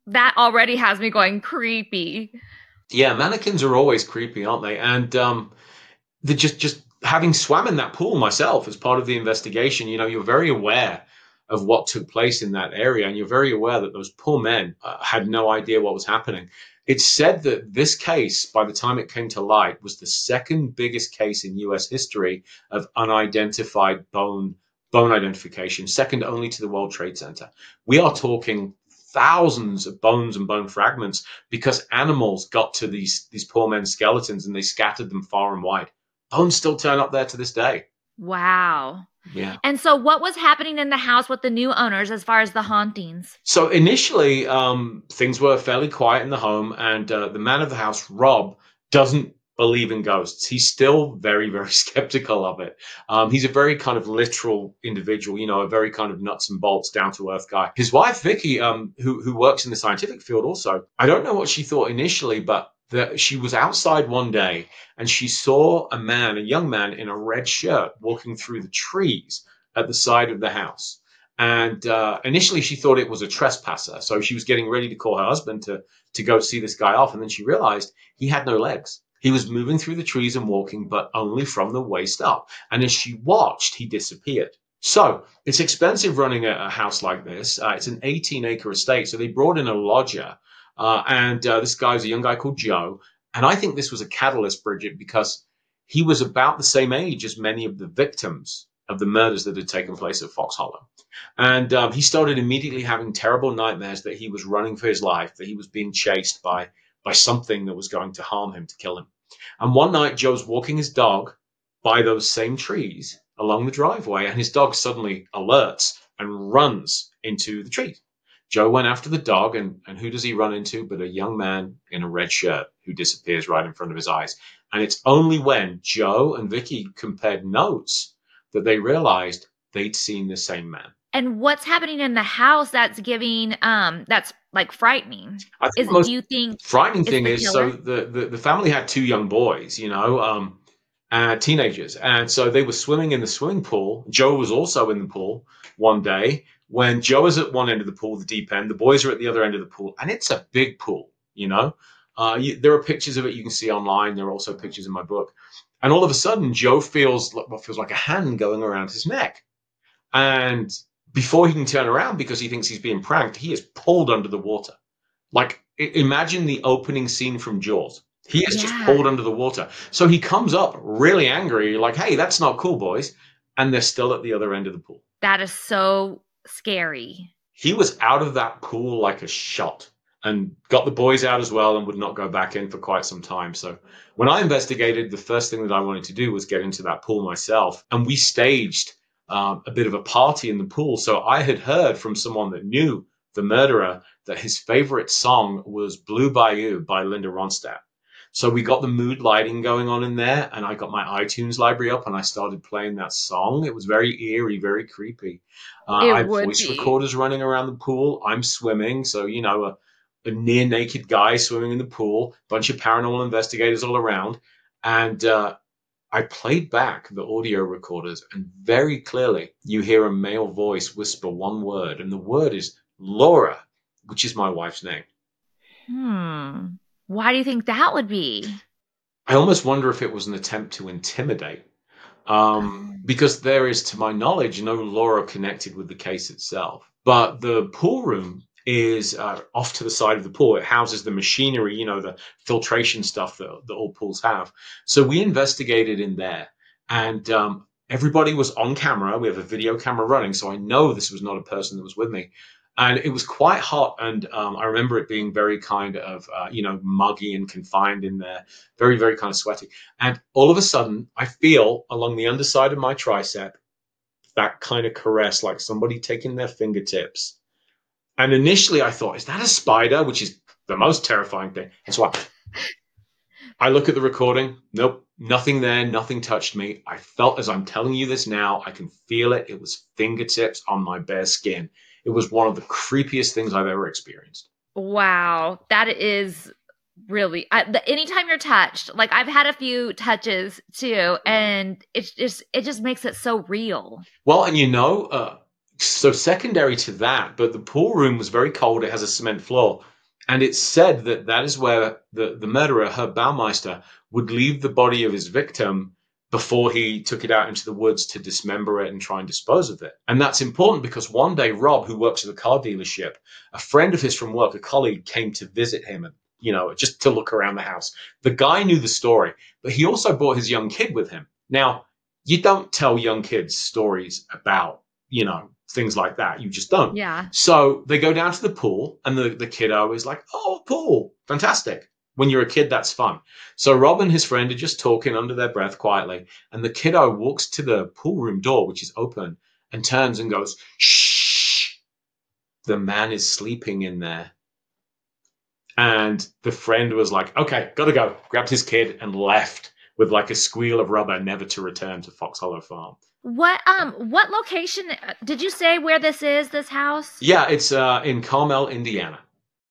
that already has me going creepy. Yeah, mannequins are always creepy, aren't they? And um, they're just just having swam in that pool myself as part of the investigation, you know, you're very aware of what took place in that area, and you're very aware that those poor men uh, had no idea what was happening. It's said that this case, by the time it came to light, was the second biggest case in U S history of unidentified bone bone identification, second only to the World Trade Center. We are talking thousands of bones and bone fragments because animals got to these these poor men's skeletons and they scattered them far and wide. Bones still turn up there to this day. Wow. Yeah. And so what was happening in the house with the new owners as far as the hauntings? So initially, um, things were fairly quiet in the home, and uh, the man of the house, Rob, doesn't believe in ghosts. He's still very, very skeptical of it. Um, he's a very kind of literal individual, you know, a very kind of nuts and bolts, down to earth guy. His wife, Vicky, um, who who works in the scientific field also, I don't know what she thought initially, but that she was outside one day and she saw a man, a young man in a red shirt walking through the trees at the side of the house. And uh, initially she thought it was a trespasser. So she was getting ready to call her husband to, to go see this guy off. And then she realized he had no legs. He was moving through the trees and walking, but only from the waist up. And as she watched, he disappeared. So it's expensive running a, a house like this. Uh, it's an eighteen acre estate. So they brought in a lodger. Uh, and uh, this guy's a young guy called Joe. And I think this was a catalyst, Bridget, because he was about the same age as many of the victims of the murders that had taken place at Fox Hollow. And um, he started immediately having terrible nightmares that he was running for his life, that he was being chased by, by something that was going to harm him, to kill him. And one night, Joe's walking his dog by those same trees along the driveway, and his dog suddenly alerts and runs into the trees. Joe went after the dog, and, and who does he run into but a young man in a red shirt who disappears right in front of his eyes. And it's only when Joe and Vicky compared notes that they realized they'd seen the same man. And what's happening in the house that's giving, um, that's like frightening? I think Is the most do you think frightening it's thing the is, killer? so the, the, the family had two young boys, you know, um, uh, teenagers. And so they were swimming in the swimming pool. Joe was also in the pool one day. When Joe is at one end of the pool, the deep end, the boys are at the other end of the pool. And it's a big pool, you know. Uh, you, there are pictures of it you can see online. There are also pictures in my book. And all of a sudden, Joe feels what feels like a hand going around his neck. And before he can turn around, because he thinks he's being pranked, he is pulled under the water. Like, imagine the opening scene from Jaws. He is just Yeah. pulled under the water. So he comes up really angry, like, hey, that's not cool, boys. And they're still at the other end of the pool. That is so scary. He was out of that pool like a shot and got the boys out as well and would not go back in for quite some time. So when I investigated, the first thing that I wanted to do was get into that pool myself. And we staged um, a bit of a party in the pool. So I had heard from someone that knew the murderer that his favorite song was Blue Bayou by Linda Ronstadt. So we got the mood lighting going on in there, and I got my iTunes library up and I started playing that song. It was very eerie, very creepy. Uh, It I had would voice be. recorders running around the pool. I'm swimming. So, you know, a, a near naked guy swimming in the pool, bunch of paranormal investigators all around. And uh, I played back the audio recorders, and very clearly you hear a male voice whisper one word, and the word is Laura, which is my wife's name. Hmm. Why do you think that would be? I almost wonder if it was an attempt to intimidate, um, because there is, to my knowledge, no Laura connected with the case itself. But the pool room is uh, off to the side of the pool. It houses the machinery, you know, the filtration stuff that, that all pools have. So we investigated in there, and um, everybody was on camera. We have a video camera running, so I know this was not a person that was with me. And it was quite hot, and um, I remember it being very kind of, uh, you know, muggy and confined in there, very, very kind of sweaty. And all of a sudden, I feel along the underside of my tricep that kind of caress, like somebody taking their fingertips. And initially I thought, is that a spider? Which is the most terrifying thing. Guess what? I look at the recording. Nope, nothing there. Nothing touched me. I felt, as I'm telling you this now, I can feel it. It was fingertips on my bare skin. It was one of the creepiest things I've ever experienced. Wow. That is really, I, the, anytime you're touched, like I've had a few touches too, and it's just, it just makes it so real. Well, and you know, uh, so secondary to that, but the pool room was very cold. It has a cement floor. And it's said that that is where the, the murderer, Herb Baumeister, would leave the body of his victim before he took it out into the woods to dismember it and try and dispose of it. And that's important because one day Rob, who works at a car dealership, a friend of his from work, a colleague, came to visit him and, you know, just to look around the house. The guy knew the story, but he also brought his young kid with him. Now, you don't tell young kids stories about, you know, things like that. You just don't. Yeah. So they go down to the pool and the, the kiddo is like, oh, pool. Fantastic. When you're a kid, that's fun. So Rob and his friend are just talking under their breath quietly. And the kiddo walks to the pool room door, which is open, and turns and goes, shh. The man is sleeping in there. And the friend was like, okay, gotta go. Grabbed his kid and left with like a squeal of rubber, never to return to Fox Hollow Farm. What um what location did you say where this is, this house? Yeah, it's uh, in Carmel, Indiana.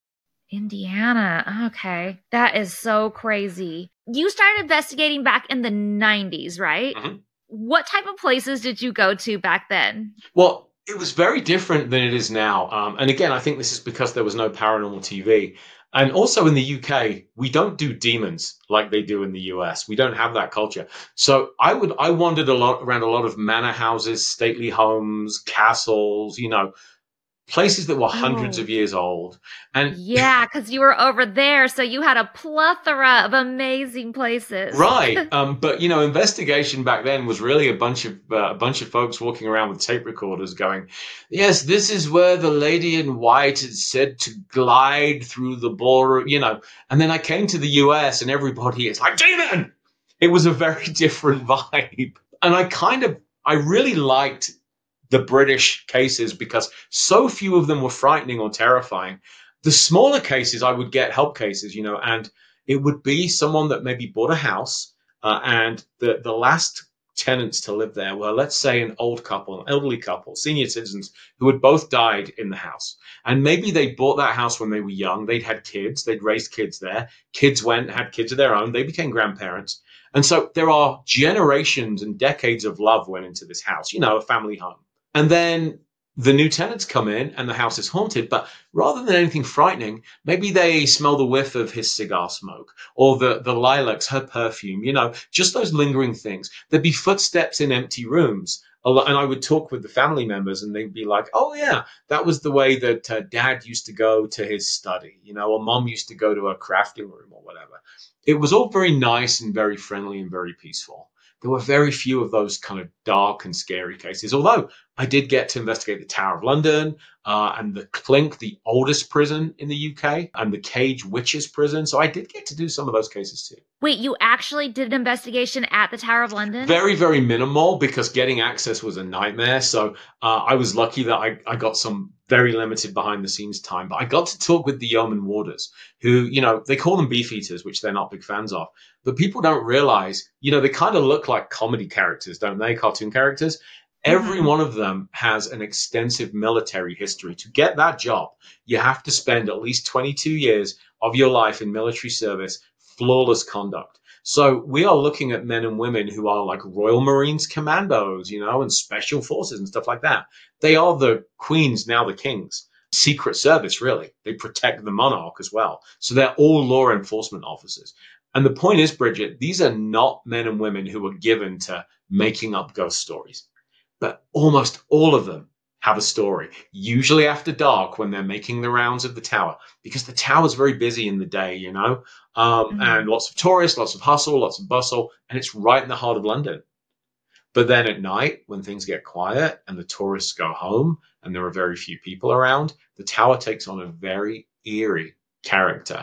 Indiana. Okay. That is so crazy. You started investigating back in the nineties, right? Mm-hmm. What type of places did you go to back then? Well, it was very different than it is now. Um, and again, I think this is because there was no paranormal T V. And also in the U K, we don't do demons like they do in the U S. We don't have that culture. So I would, I wandered a lot around a lot of manor houses, stately homes, castles, you know, places that were hundreds Oh. of years old. And Yeah, because you were over there, so you had a plethora of amazing places. right. Um, but, you know, investigation back then was really a bunch of uh, a bunch of folks walking around with tape recorders going, yes, this is where the lady in white is said to glide through the ballroom, you know. And then I came to the U S and everybody is like, demon! It was a very different vibe. And I kind of, I really liked the British cases because so few of them were frightening or terrifying. The smaller cases, I would get help cases, you know, and it would be someone that maybe bought a house uh, and the, the last tenants to live there were, let's say, an old couple, an elderly couple, senior citizens who had both died in the house. And maybe they bought that house when they were young. They'd had kids. They'd raised kids there. Kids went, had kids of their own. They became grandparents. And so there are generations and decades of love went into this house, you know, a family home. And then the new tenants come in and the house is haunted. But rather than anything frightening, maybe they smell the whiff of his cigar smoke or the, the lilacs, her perfume, you know, just those lingering things. There'd be footsteps in empty rooms. And I would talk with the family members and they'd be like, oh, yeah, that was the way that uh, dad used to go to his study, you know, or mom used to go to a crafting room or whatever. It was all very nice and very friendly and very peaceful. There were very few of those kind of dark and scary cases, although I did get to investigate the Tower of London uh, and the Clink, the oldest prison in the U K, and the Cage Witches prison. So I did get to do some of those cases too. Wait, you actually did an investigation at the Tower of London? Very, very minimal because getting access was a nightmare. So uh, I was lucky that I, I got some very limited behind the scenes time. But I got to talk with the yeoman warders who, you know, they call them beef eaters, which they're not big fans of. But people don't realize, you know, they kind of look like comedy characters, don't they? Cartoon characters. Every one of them has an extensive military history. To get that job, you have to spend at least twenty-two years of your life in military service, flawless conduct. So we are looking at men and women who are like Royal Marines commandos, you know, and special forces and stuff like that. They are the queens, now the kings. Secret service, really. They protect the monarch as well. So they're all law enforcement officers. And the point is, Bridget, these are not men and women who are given to making up ghost stories. But almost all of them have a story, usually after dark when they're making the rounds of the tower, because the tower's very busy in the day, you know, um, mm-hmm. and lots of tourists, lots of hustle, lots of bustle, and it's right in the heart of London. But then at night, when things get quiet and the tourists go home and there are very few people around, the tower takes on a very eerie character.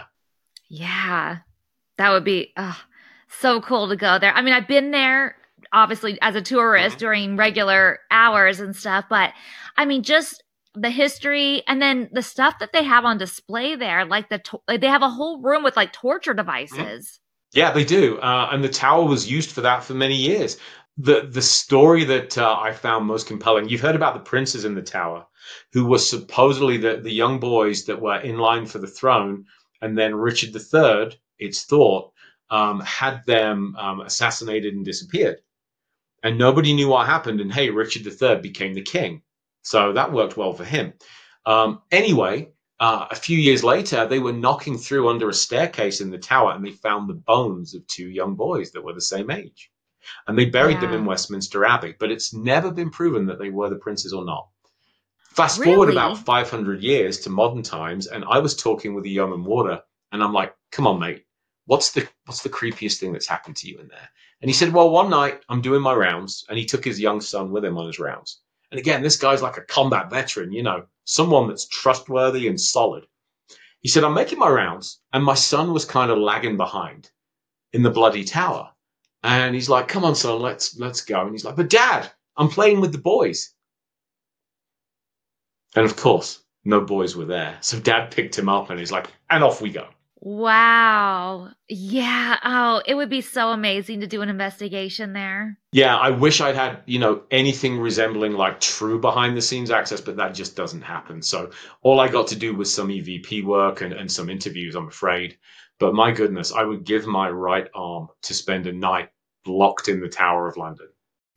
Yeah, that would be uh, so cool to go there. I mean, I've been there, obviously, as a tourist mm-hmm. during regular hours and stuff. But I mean, just the history and then the stuff that they have on display there, like the to- they have a whole room with like torture devices. Mm-hmm. Yeah, they do. Uh, and the tower was used for that for many years. The the story that uh, I found most compelling, you've heard about the princes in the tower who were supposedly the, the young boys that were in line for the throne. And then Richard the Third, it's thought, um, had them um, assassinated and disappeared. And nobody knew what happened. And hey, Richard the Third became the king. So that worked well for him. Um, anyway, Uh, a few years later, they were knocking through under a staircase in the tower and they found the bones of two young boys that were the same age. And they buried them in Yeah. Westminster Abbey, but it's never been proven that they were the princes or not. Fast forward about Really? five hundred years to modern times, and I was talking with a Yeoman warder, and I'm like, come on, mate, what's the what's the creepiest thing that's happened to you in there? And he said, well, one night I'm doing my rounds, and he took his young son with him on his rounds. And again, this guy's like a combat veteran, you know, someone that's trustworthy and solid. He said, I'm making my rounds, and my son was kind of lagging behind in the bloody tower. And he's like, come on, son, let's let's go. And he's like, but Dad, I'm playing with the boys. And of course, no boys were there. So Dad picked him up and he's like, and off we go. Wow. Yeah. Oh, it would be so amazing to do an investigation there. Yeah, I wish I'd had, you know, anything resembling like true behind the scenes access, but that just doesn't happen. So all I got to do was some E V P work and, and some interviews, I'm afraid. But my goodness, I would give my right arm to spend a night locked in the Tower of London.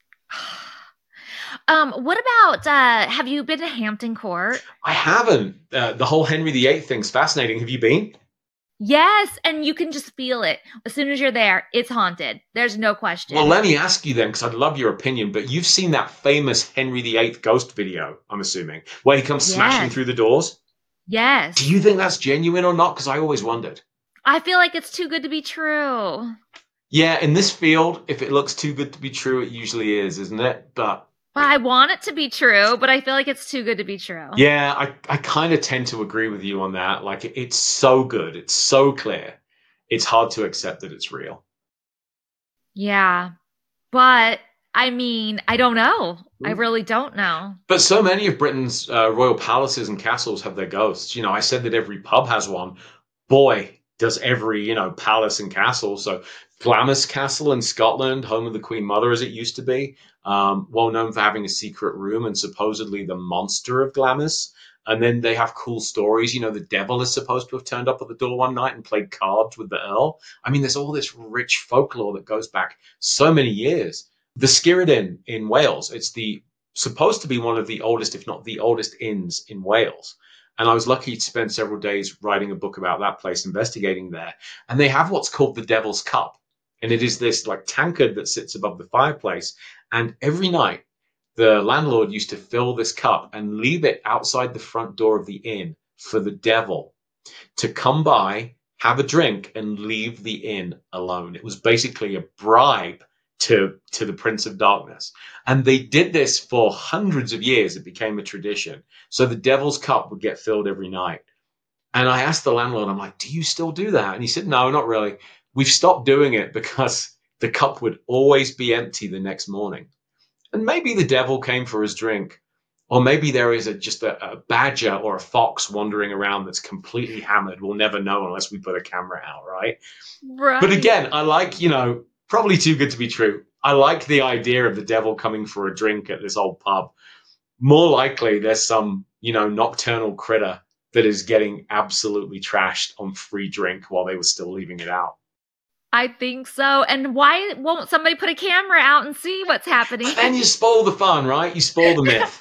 Um, what about, uh, have you been to Hampton Court? I haven't. Uh, the whole Henry the Eighth thing's fascinating. Have you been? Yes, and you can just feel it. As soon as you're there, it's haunted. There's no question. Well, let me ask you then, because I'd love your opinion, but you've seen that famous Henry the Eighth ghost video, I'm assuming, where he comes Yes. smashing through the doors? Yes. Do you think that's genuine or not? Because I always wondered. I feel like it's too good to be true. Yeah, in this field, if it looks too good to be true, it usually is, isn't it? But Well, I want it to be true, but I feel like it's too good to be true. yeah, I, I kind of tend to agree with you on that. Like, it- it's so good. It's so clear. It's hard to accept that it's real. Yeah. But, I mean, I don't know. I Mm. really don't know. But so many of Britain's uh, royal palaces and castles have their ghosts. You know, I said that every pub has one. Boy, does every, you know, palace and castle. So Glamis Castle in Scotland, home of the Queen Mother as it used to be, um, well known for having a secret room and supposedly the monster of Glamis. And then they have cool stories. You know, the devil is supposed to have turned up at the door one night and played cards with the Earl. I mean, there's all this rich folklore that goes back so many years. The Skirrid Inn in Wales, it's the supposed to be one of the oldest, if not the oldest inns in Wales. And I was lucky to spend several days writing a book about that place, investigating there. And they have what's called the Devil's Cup. And it is this like tankard that sits above the fireplace. And every night, the landlord used to fill this cup and leave it outside the front door of the inn for the devil to come by, have a drink, and leave the inn alone. It was basically a bribe to, to the Prince of Darkness. And they did this for hundreds of years. It became a tradition. So the devil's cup would get filled every night. And I asked the landlord, I'm like, do you still do that? And he said, no, not really. We've stopped doing it because the cup would always be empty the next morning. And maybe the devil came for his drink. Or maybe there is a, just a, a badger or a fox wandering around that's completely hammered. We'll never know unless we put a camera out, right? Right. But again, I like, you know, probably too good to be true. I like the idea of the devil coming for a drink at this old pub. More likely there's some, you know, nocturnal critter that is getting absolutely trashed on free drink while they were still leaving it out. I think so. And why won't somebody put a camera out and see what's happening? But then you spoil the fun, right? You spoil the myth.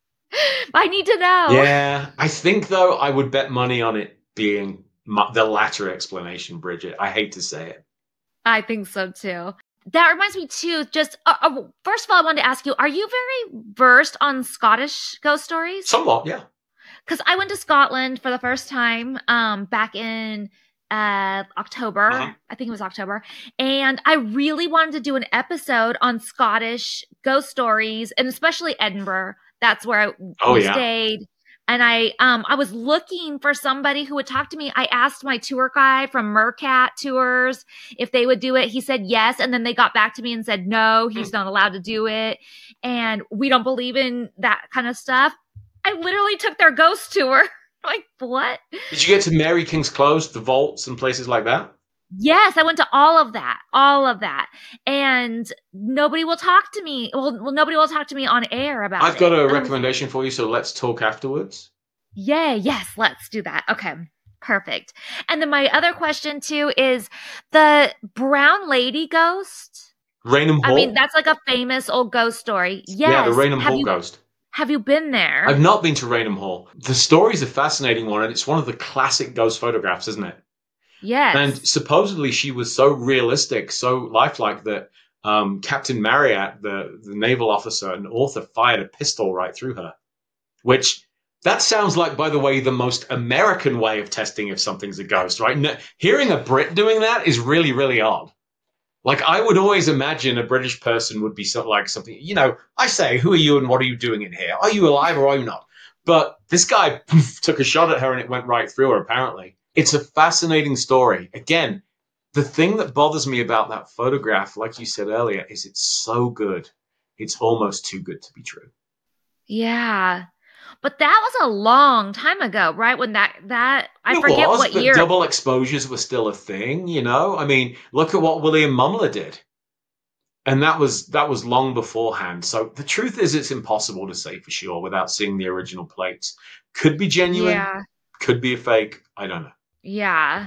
I need to know. Yeah. I think, though, I would bet money on it being mu- the latter explanation, Bridget. I hate to say it. I think so too. That reminds me too, just, uh, uh, first of all, I wanted to ask you, are you very versed on Scottish ghost stories? Somewhat, yeah. Because I went to Scotland for the first time um, back in uh, October. Uh-huh. I think it was October. And I really wanted to do an episode on Scottish ghost stories, and especially Edinburgh. That's where I Oh, we yeah. stayed. And I um I was looking for somebody who would talk to me. I asked my tour guide from Mercat Tours if they would do it. He said yes. And then they got back to me and said, no, he's not allowed to do it. And we don't believe in that kind of stuff. I literally took their ghost tour. Like, what? Did you get to Mary King's Close, the vaults and places like that? Yes, I went to all of that, all of that. And nobody will talk to me. Well, well nobody will talk to me on air about it. I've got a Um, recommendation for you, so let's talk afterwards. Yay. Yes, let's do that. Okay. Perfect. And then my other question too is the brown lady ghost. Raynham Hall? I mean, that's like a famous old ghost story. Yes. Yeah, the Raynham Have Hall you- ghost. Have you been there? I've not been to Raynham Hall. The story's a fascinating one, and it's one of the classic ghost photographs, isn't it? Yes. And supposedly she was so realistic, so lifelike that um, Captain Marryat, the, the naval officer and author, fired a pistol right through her. Which, that sounds like, by the way, the most American way of testing if something's a ghost, right? No, hearing a Brit doing that is really, really odd. Like, I would always imagine a British person would be something like something, you know, I say, who are you and what are you doing in here? Are you alive or are you not? But this guy poof, took a shot at her and it went right through her, apparently. It's a fascinating story. Again, the thing that bothers me about that photograph, like you said earlier, is it's so good. It's almost too good to be true. Yeah. But that was a long time ago, right? When that, that I it forget was, what but year. double exposures were still a thing, you know? I mean, look at what William Mumler did. And that was that was long beforehand. So the truth is it's impossible to say for sure without seeing the original plates. Could be genuine, Yeah. could be a fake. I don't know. Yeah.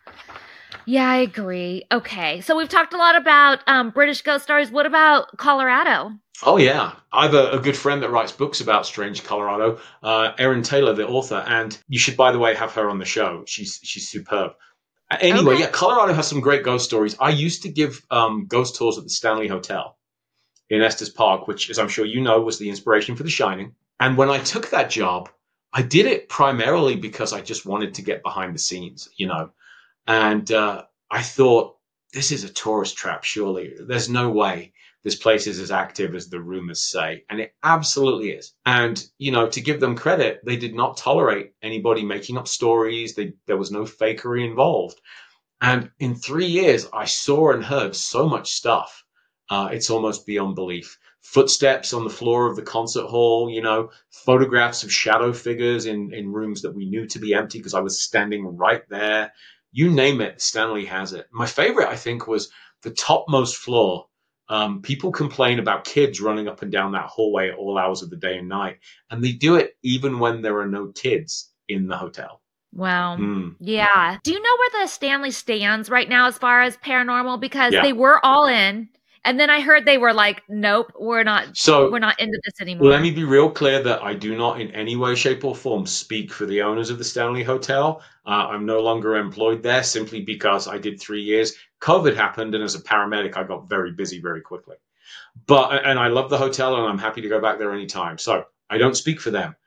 Yeah, I agree. Okay. So we've talked a lot about um, British ghost stories. What about Colorado? Oh, yeah. I have a, a good friend that writes books about strange Colorado, uh, Erin Taylor, the author. And you should, by the way, have her on the show. She's she's superb. Anyway, Okay. yeah, Colorado has some great ghost stories. I used to give um, ghost tours at the Stanley Hotel in Estes Park, which, as I'm sure you know, was the inspiration for The Shining. And when I took that job, I did it primarily because I just wanted to get behind the scenes, you know. And uh, I thought, this is a tourist trap, surely. There's no way this place is as active as the rumors say. And it absolutely is. And, you know, to give them credit, they did not tolerate anybody making up stories. They, there was no fakery involved. And in three years, I saw and heard so much stuff. Uh, it's almost beyond belief. Footsteps on the floor of the concert hall, you know, photographs of shadow figures in, in rooms that we knew to be empty because I was standing right there. You name it, Stanley has it. My favorite, I think, was the topmost floor. Um, people complain about kids running up and down that hallway at all hours of the day and night. And they do it even when there are no kids in the hotel. Wow. Mm. Yeah. Do you know where the Stanley stands right now as far as paranormal? Because Yeah. they were all in. And then I heard they were like, nope, we're not So we're not into this anymore. let me be real clear that I do not in any way, shape, or form speak for the owners of the Stanley Hotel. Uh, I'm no longer employed there simply because I did three years. COVID happened, and as a paramedic, I got very busy very quickly. But and I love the hotel, and I'm happy to go back there anytime. So I don't speak for them.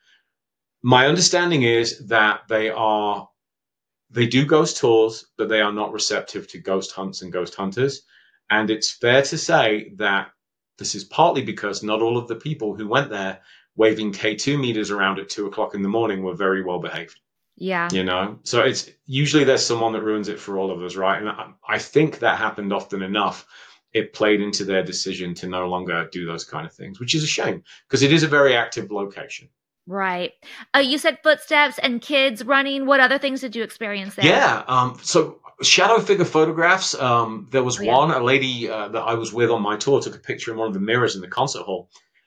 My understanding is that they are they do ghost tours, but they are not receptive to ghost hunts and ghost hunters. And it's fair to say that this is partly because not all of the people who went there waving K two meters around at two o'clock in the morning were very well behaved. Yeah. You know, so it's usually there's someone that ruins it for all of us, right? And I, I think that happened often enough. It played into their decision to no longer do those kind of things, which is a shame because it is a very active location. Right. Uh, you said footsteps and kids running. What other things did you experience there? Yeah. Um, so shadow figure photographs. Um, there was Oh, yeah. one, a lady uh, that I was with on my tour took a picture in one of the mirrors in the concert hall.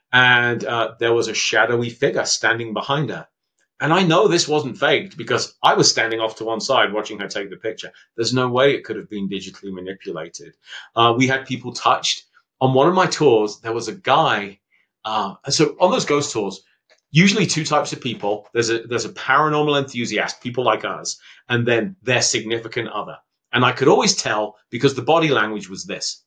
And uh, there was a shadowy figure standing behind her. And I know this wasn't faked because I was standing off to one side watching her take the picture. There's no way it could have been digitally manipulated. Uh, we had people touched. On one of my tours, there was a guy. Uh, so on those ghost tours, usually two types of people. There's a there's a paranormal enthusiast, people like us, and then their significant other. And I could always tell because the body language was this.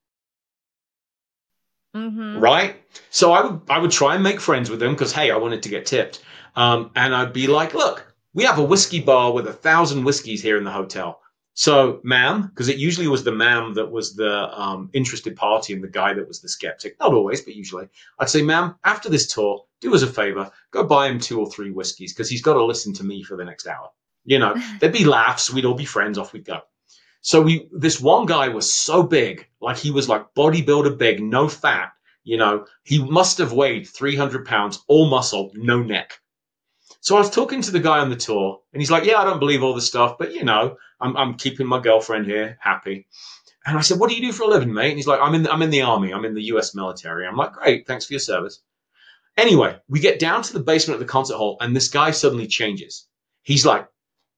Mm-hmm. Right? So I would I would try and make friends with them because, hey, I wanted to get tipped. Um, and I'd be like, look, we have a whiskey bar with a thousand whiskeys here in the hotel. So, ma'am, because it usually was the ma'am that was the um, interested party and the guy that was the skeptic. Not always, but usually. I'd say, ma'am, after this tour, do us a favor, go buy him two or three whiskeys because he's got to listen to me for the next hour. You know, there'd be laughs. We'd all be friends. Off we'd go. So we, this one guy was so big, like he was like bodybuilder big, no fat. You know, he must have weighed three hundred pounds, all muscle, no neck. So I was talking to the guy on the tour, and he's like, yeah, I don't believe all this stuff, but, you know, I'm, I'm keeping my girlfriend here happy. And I said, what do you do for a living, mate? And he's like, I'm in the, I'm in the army. I'm in the U S military. I'm like, great, thanks for your service. Anyway, we get down to the basement of the concert hall, and this guy suddenly changes. He's like,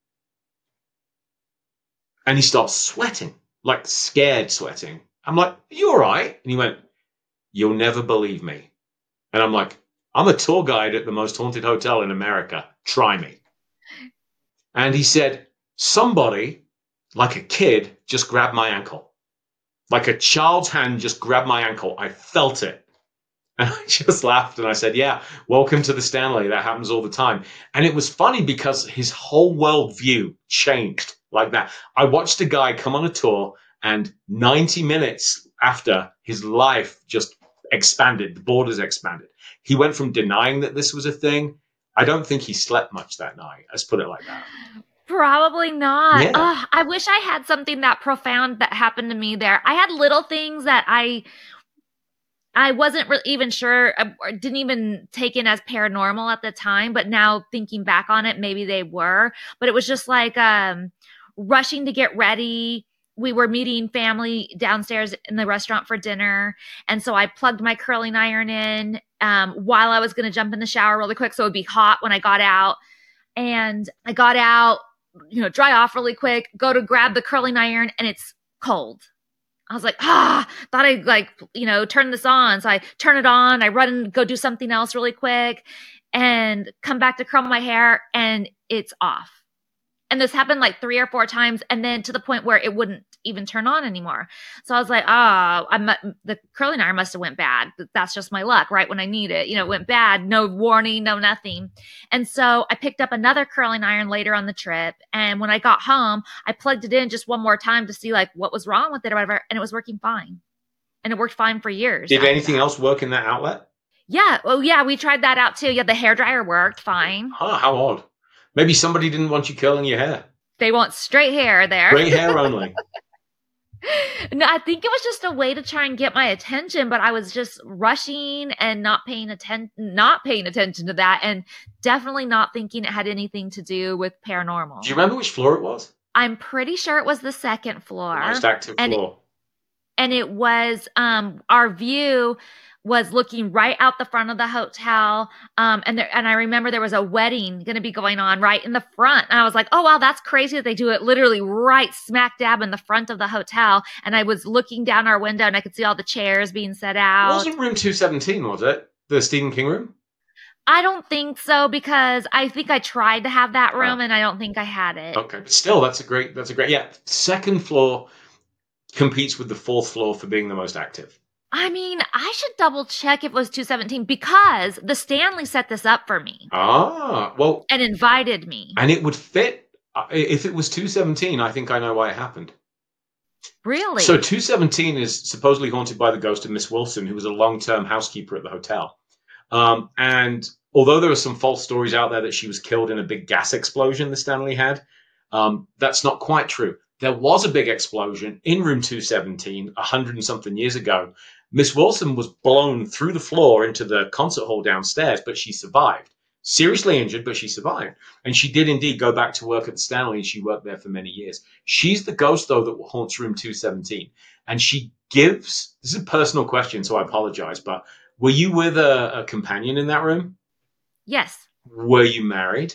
and he starts sweating, like scared sweating. I'm like, are you all right? And he went, you'll never believe me. And I'm like, I'm a tour guide at the most haunted hotel in America. Try me. And he said, somebody, like a kid, just grabbed my ankle. Like a child's hand just grabbed my ankle. I felt it. And I just laughed and I said, yeah, welcome to the Stanley. That happens all the time. And it was funny because his whole worldview changed like that. I watched a guy come on a tour and ninety minutes after, his life just expanded. The borders expanded. He went from denying that this was a thing. I don't think he slept much that night. Let's put it like that. Probably not. Yeah. Ugh, I wish I had something that profound that happened to me there. I had little things that I I wasn't re- even sure, or didn't even take in as paranormal at the time, but now thinking back on it, maybe they were. But it was just like um, rushing to get ready. We were meeting family downstairs in the restaurant for dinner. And so I plugged my curling iron in um, while I was going to jump in the shower really quick so it would be hot when I got out. And I got out, you know, dry off really quick, go to grab the curling iron, and it's cold. I was like, ah, thought I'd like, you know, turn this on. So I turn it on, I run and go do something else really quick and come back to curl my hair, and it's off. And this happened like three or four times, and then to the point where it wouldn't even turn on anymore. So I was like, oh, I'm, the curling iron must have went bad. That's just my luck, right when I need it. You know, it went bad, no warning, no nothing. And so I picked up another curling iron later on the trip. And when I got home, I plugged it in just one more time to see like what was wrong with it or whatever. And it was working fine. And it worked fine for years. Did anything that. else work in that outlet? Yeah. Oh, yeah. We tried that out too. Yeah. The hairdryer worked fine. Huh, how odd. Maybe somebody didn't want you curling your hair. They want straight hair there. Straight hair only. No, I think it was just a way to try and get my attention, but I was just rushing and not paying attention, not paying attention to that, and definitely not thinking it had anything to do with paranormal. Do you remember which floor it was? I'm pretty sure it was the second floor. The most active and floor. It, and it was um, our view was looking right out the front of the hotel. Um, and there, and I remember there was a wedding going to be going on right in the front. And I was like, oh, wow, that's crazy that they do it literally right smack dab in the front of the hotel. And I was looking down our window and I could see all the chairs being set out. It wasn't room two seventeen, was it? The Stephen King room? I don't think so, because I think I tried to have that room oh. and I don't think I had it. Okay. But still, that's a great, that's a great, yeah. Second floor competes with the fourth floor for being the most active. I mean, I should double check if it was two seventeen, because the Stanley set this up for me. Ah, well. And invited me. And it would fit. If it was two seventeen, I think I know why it happened. Really? So two seventeen is supposedly haunted by the ghost of Miss Wilson, who was a long-term housekeeper at the hotel. Um, and although there are some false stories out there that she was killed in a big gas explosion the Stanley had, um, that's not quite true. There was a big explosion in room two seventeen a hundred and something years ago. Miss Wilson was blown through the floor into the concert hall downstairs, but she survived. Seriously injured, but she survived. And she did indeed go back to work at the Stanley, and she worked there for many years. She's the ghost, though, that haunts room two seventeen. And she gives, this is a personal question, so I apologize, but were you with a, a companion in that room? Yes. Were you married?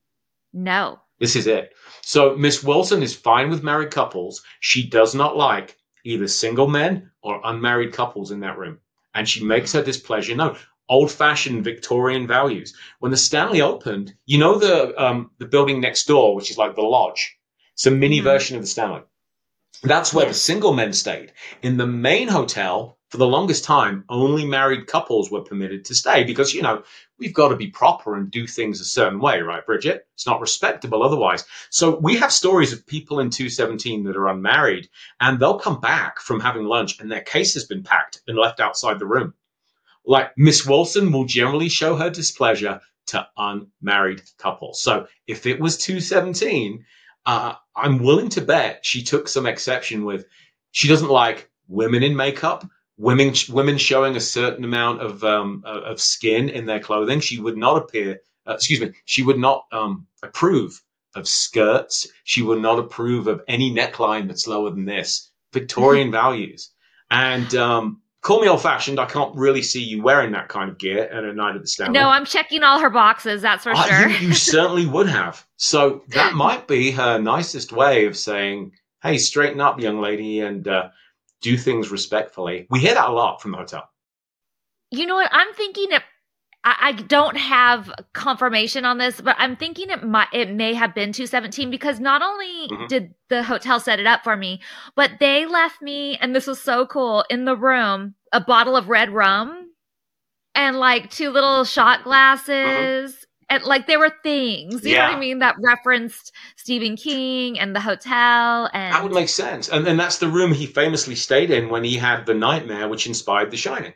No. This is it. So Miss Wilson is fine with married couples. She does not like either single men or unmarried couples in that room. And she makes her displeasure known. Old-fashioned Victorian values. When the Stanley opened, you know the um, the building next door, which is like the lodge? It's a mini mm-hmm. version of the Stanley. That's where yes. the single men stayed. In the main hotel, for the longest time, only married couples were permitted to stay because, you know, we've got to be proper and do things a certain way, right, Bridget? It's not respectable otherwise. So we have stories of people in two seventeen that are unmarried, and they'll come back from having lunch and their case has been packed and left outside the room. Like Miss Wilson will generally show her displeasure to unmarried couples. So if it was two seventeen, uh, I'm willing to bet she took some exception with, she doesn't like women in makeup. Women, women showing a certain amount of um, of skin in their clothing. She would not appear. Uh, excuse me. She would not um, approve of skirts. She would not approve of any neckline that's lower than this. Victorian values. And um, call me old-fashioned. I can't really see you wearing that kind of gear at a night at the Stanley. No, I'm checking all her boxes. That's for uh, sure. You, you certainly would have. So that might be her nicest way of saying, "Hey, straighten up, young lady, and." Uh, Do things respectfully. We hear that a lot from the hotel. You know what? I'm thinking it, I, I don't have confirmation on this, but I'm thinking it might, it may have been two seventeen because not only Mm-hmm. did the hotel set it up for me, but they left me, and this was so cool, in the room, a bottle of red rum and like two little shot glasses. Mm-hmm. And like there were things, you Yeah. know what I mean, that referenced Stephen King and the hotel. And That would make sense. And then that's the room he famously stayed in when he had the nightmare, which inspired The Shining.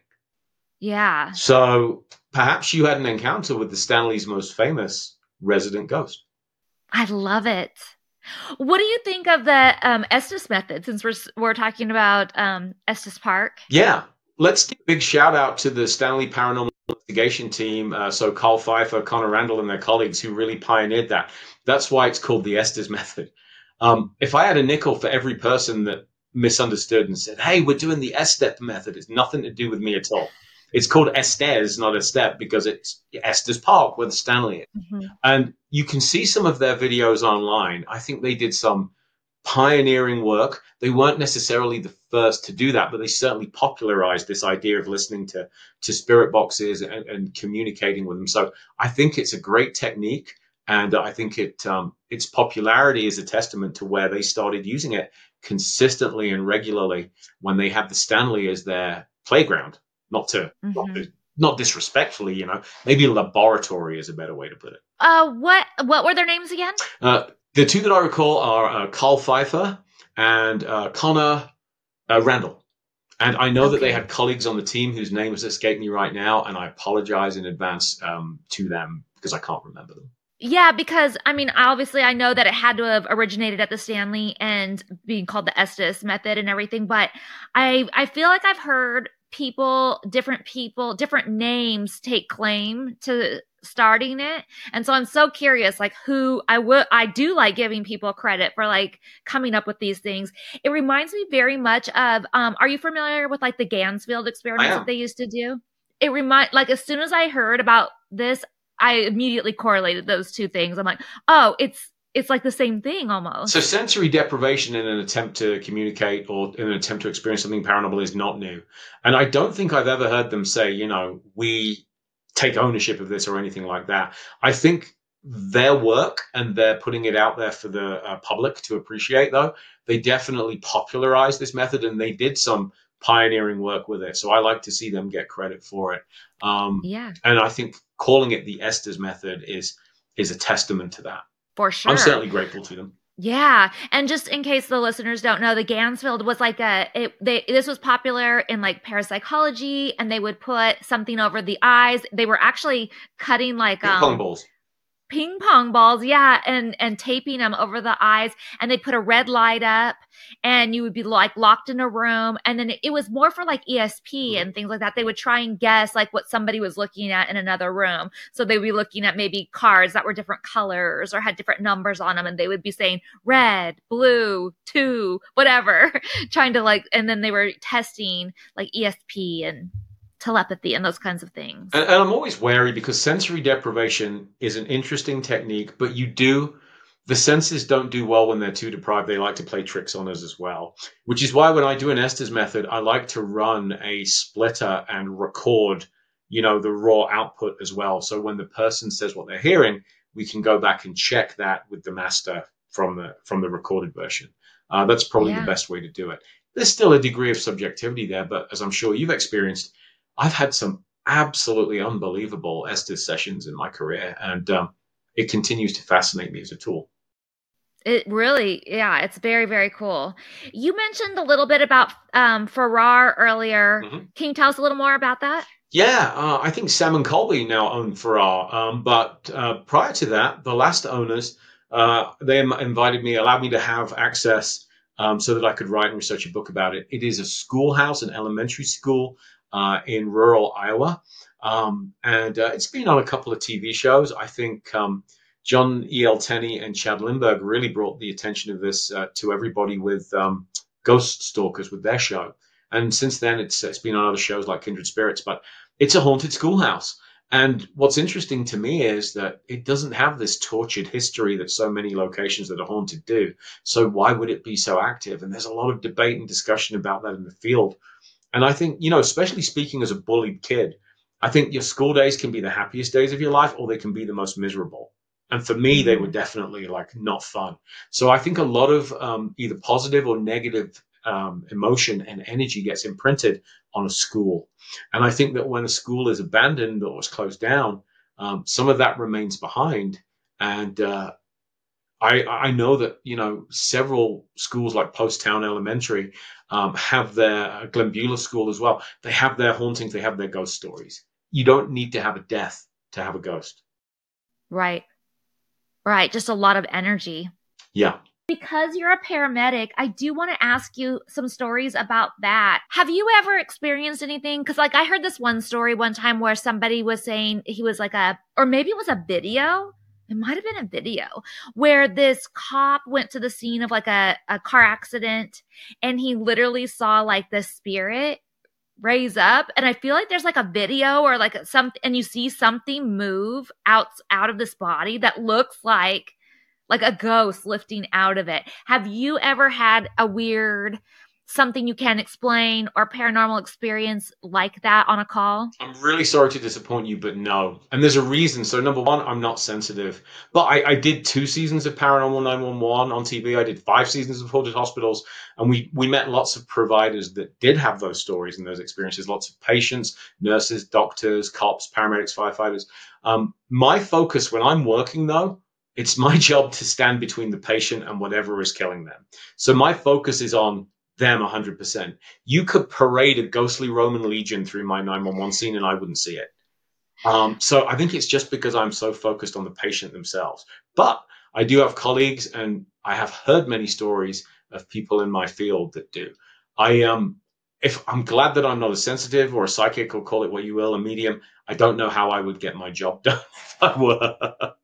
yeah. So perhaps you had an encounter with the Stanley's most famous resident ghost. I love it. What do you think of the um, Estes method, since we're we're talking about um, Estes Park? Yeah. Let's give a big shout out to the Stanley Paranormal Investigation team. Uh, so Carl Pfeiffer, Connor Randall, and their colleagues who really pioneered that. That's why it's called the Estes method. Um, if I had a nickel for every person that misunderstood and said, hey, we're doing the Estes method, it's nothing to do with me at all. It's called Estes, not Estep, because it's Estes Park where the Stanley is. Mm-hmm. And you can see some of their videos online. I think they did some pioneering work. They weren't necessarily the first to do that, but they certainly popularized this idea of listening to, to spirit boxes and, and communicating with them. So I think it's a great technique. And I think it um, its popularity is a testament to where they started using it consistently and regularly when they had the Stanley as their playground. Not to, Mm-hmm. not, to not disrespectfully, you know, maybe laboratory is a better way to put it. Uh, what what were their names again? Uh, the two that I recall are uh, Carl Pfeiffer and uh, Connor uh, Randall. And I know Okay. that they had colleagues on the team whose names escape me right now, and I apologize in advance um, to them because I can't remember them. Yeah, because I mean, obviously, I know that it had to have originated at the Stanley and being called the Estes method and everything, but I I feel like I've heard people, different people, different names take claim to starting it, and so I'm so curious, like who I would I do like giving people credit for like coming up with these things. It reminds me very much of. Um, are you familiar with like the Gansfield experiments that they used to do? It remind like as soon as I heard about this, I immediately correlated those two things. I'm like, oh, it's it's like the same thing almost. So sensory deprivation in an attempt to communicate or in an attempt to experience something paranormal is not new. And I don't think I've ever heard them say, you know, we take ownership of this or anything like that. I think their work and they're putting it out there for the uh, public to appreciate, though. They definitely popularized this method and they did some pioneering work with it. So I like to see them get credit for it. Um, yeah. And I think calling it the Estes method is is a testament to that. For sure. I'm certainly grateful to them. Yeah. And just in case the listeners don't know, the Gansfield was like a, it, they, this was popular in like parapsychology, and they would put something over the eyes. They were actually cutting like, Ping um, pong balls. ping pong balls. Yeah. And, and taping them over the eyes, and they put a red light up, and you would be like locked in a room. And then it was more for like E S P and things like that. They would try and guess like what somebody was looking at in another room. So they would be looking at maybe cards that were different colors or had different numbers on them. And they would be saying red, blue, two, whatever, trying to like, and then they were testing like E S P and telepathy and those kinds of things. And, and I'm always wary because sensory deprivation is an interesting technique, but you do, the senses don't do well when they're too deprived. They like to play tricks on us as well, which is why when I do an Estes method, I like to run a splitter and record, you know, the raw output as well. So when the person says what they're hearing, we can go back and check that with the master from the, from the recorded version. Uh, that's probably Yeah. the best way to do it. There's still a degree of subjectivity there, but as I'm sure you've experienced, I've had some absolutely unbelievable Estes sessions in my career, and um, it continues to fascinate me as a tool. It really, yeah, it's very, very cool. You mentioned a little bit about um, Farrar earlier. Mm-hmm. Can you tell us a little more about that? Yeah, uh, I think Sam and Colby now own Farrar, um, but uh, prior to that, the last owners, uh, they invited me, allowed me to have access um, so that I could write and research a book about it. It is a schoolhouse, an elementary school uh, in rural Iowa, um, and uh, it's been on a couple of T V shows. I think um, John E L. Tenney and Chad Lindbergh really brought the attention of this uh, to everybody with um, Ghost Stalkers with their show. And since then, it's it's been on other shows like Kindred Spirits, but it's a haunted schoolhouse. And what's interesting to me is that it doesn't have this tortured history that so many locations that are haunted do. So why would it be so active? And there's a lot of debate and discussion about that in the field. And I think, you know, especially speaking as a bullied kid, I think your school days can be the happiest days of your life, or they can be the most miserable. And for me, they were Mm, definitely like not fun. So I think a lot of um, either positive or negative um, emotion and energy gets imprinted on a school. And I think that when a school is abandoned or is closed down, um, some of that remains behind. And uh, I, I know that, you know, several schools like Post Town Elementary um, have their uh, Glen Beulah School as well. They have their hauntings, they have their ghost stories. You don't need to have a death to have a ghost. right. Right. Just a lot of energy. Yeah. Because you're a paramedic, I do want to ask you some stories about that. Have you ever experienced anything? Because, like, I heard this one story one time where somebody was saying he was like a, or maybe it was a video. It might have been a video where this cop went to the scene of like a, a car accident and he literally saw like the spirit raise up. And I feel like there's like a video or like something, and you see something move out, out of this body that looks like like a ghost lifting out of it. Have you ever had a weird, something you can't explain or paranormal experience like that on a call? I'm really sorry to disappoint you, but no. And there's a reason. So, number one, I'm not sensitive. But I, I did two seasons of Paranormal nine one one on T V. I did five seasons of Haunted Hospitals. And we, we met lots of providers that did have those stories and those experiences. Lots of patients, nurses, doctors, cops, paramedics, firefighters. Um, my focus when I'm working, though, it's my job to stand between the patient and whatever is killing them. So my focus is on them one hundred percent. You could parade a ghostly Roman legion through my nine one one scene and I wouldn't see it. Um, so I think it's just because I'm so focused on the patient themselves. But I do have colleagues, and I have heard many stories of people in my field that do. I um, if I'm glad that I'm not a sensitive or a psychic, or call it what you will, a medium. I don't know how I would get my job done if I were.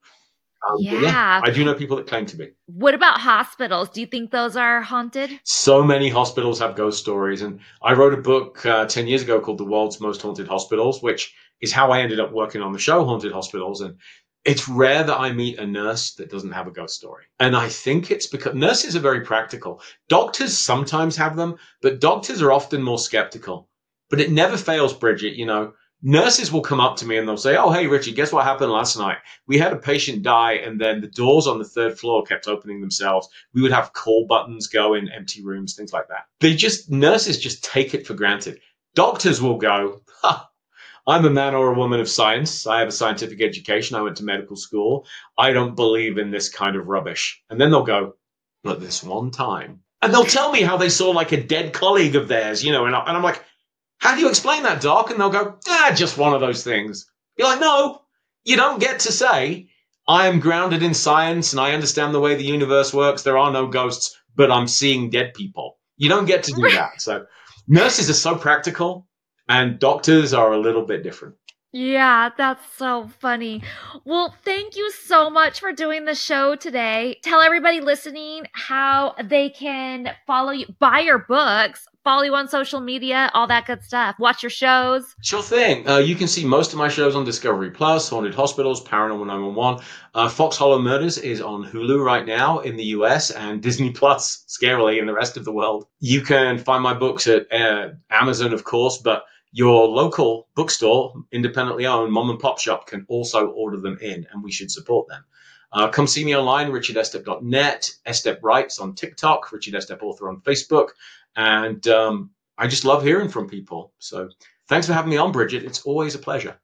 Um, but yeah, Yeah. I do know people that claim to be. What about hospitals? Do you think those are haunted? So many hospitals have ghost stories. And I wrote a book uh, ten years ago called The World's Most Haunted Hospitals, which is how I ended up working on the show Haunted Hospitals. And it's rare that I meet a nurse that doesn't have a ghost story. And I think it's because nurses are very practical. Doctors sometimes have them, but doctors are often more skeptical. But it never fails, Bridget. You know, nurses will come up to me and they'll say, "Oh, hey, Richie, guess what happened last night? We had a patient die, and then the doors on the third floor kept opening themselves. We would have call buttons go in empty rooms, things like that." They just, nurses just take it for granted. Doctors will go, "Ha, I'm a man or a woman of science. I have a scientific education. I went to medical school. I don't believe in this kind of rubbish." And then they'll go, "But this one time." And they'll tell me how they saw like a dead colleague of theirs, you know, and, I, and I'm like, "How do you explain that, Doc?" And they'll go, "Ah, just one of those things." You're like, no, you don't get to say, "I am grounded in science and I understand the way the universe works. There are no ghosts, but I'm seeing dead people." You don't get to do that. So nurses are so practical and doctors are a little bit different. Yeah, that's so funny. Well, thank you so much for doing the show today. Tell everybody listening how they can follow you, buy your books, follow you on social media, all that good stuff. Watch your shows. Sure thing. Uh, you can see most of my shows on Discovery Plus, Haunted Hospitals, Paranormal nine one one. Uh, Fox Hollow Murders is on Hulu right now in the U S and Disney Plus, scarily, in the rest of the world. You can find my books at uh, Amazon, of course, but your local bookstore, independently owned, mom and pop shop can also order them in, and we should support them. Uh, come see me online, richard estep dot net, Estep Writes on TikTok, Richard Estep Author on Facebook. And um, I just love hearing from people. So thanks for having me on, Bridget. It's always a pleasure.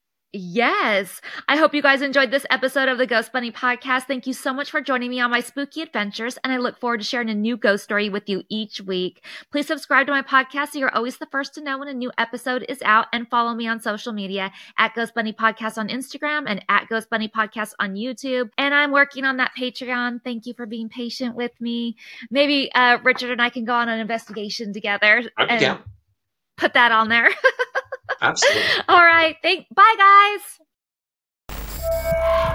Yes. I hope you guys enjoyed this episode of the Ghost Bunny podcast. Thank you so much for joining me on my spooky adventures, and I look forward to sharing a new ghost story with you each week. Please subscribe to my podcast so you're always the first to know when a new episode is out, and follow me on social media at Ghost Bunny Podcast on Instagram and at Ghost Bunny Podcast on YouTube. And I'm working on that Patreon. Thank you for being patient with me. Maybe uh, Richard and I can go on an investigation together I and can. put that on there. Absolutely. All right. Thank. Bye, guys.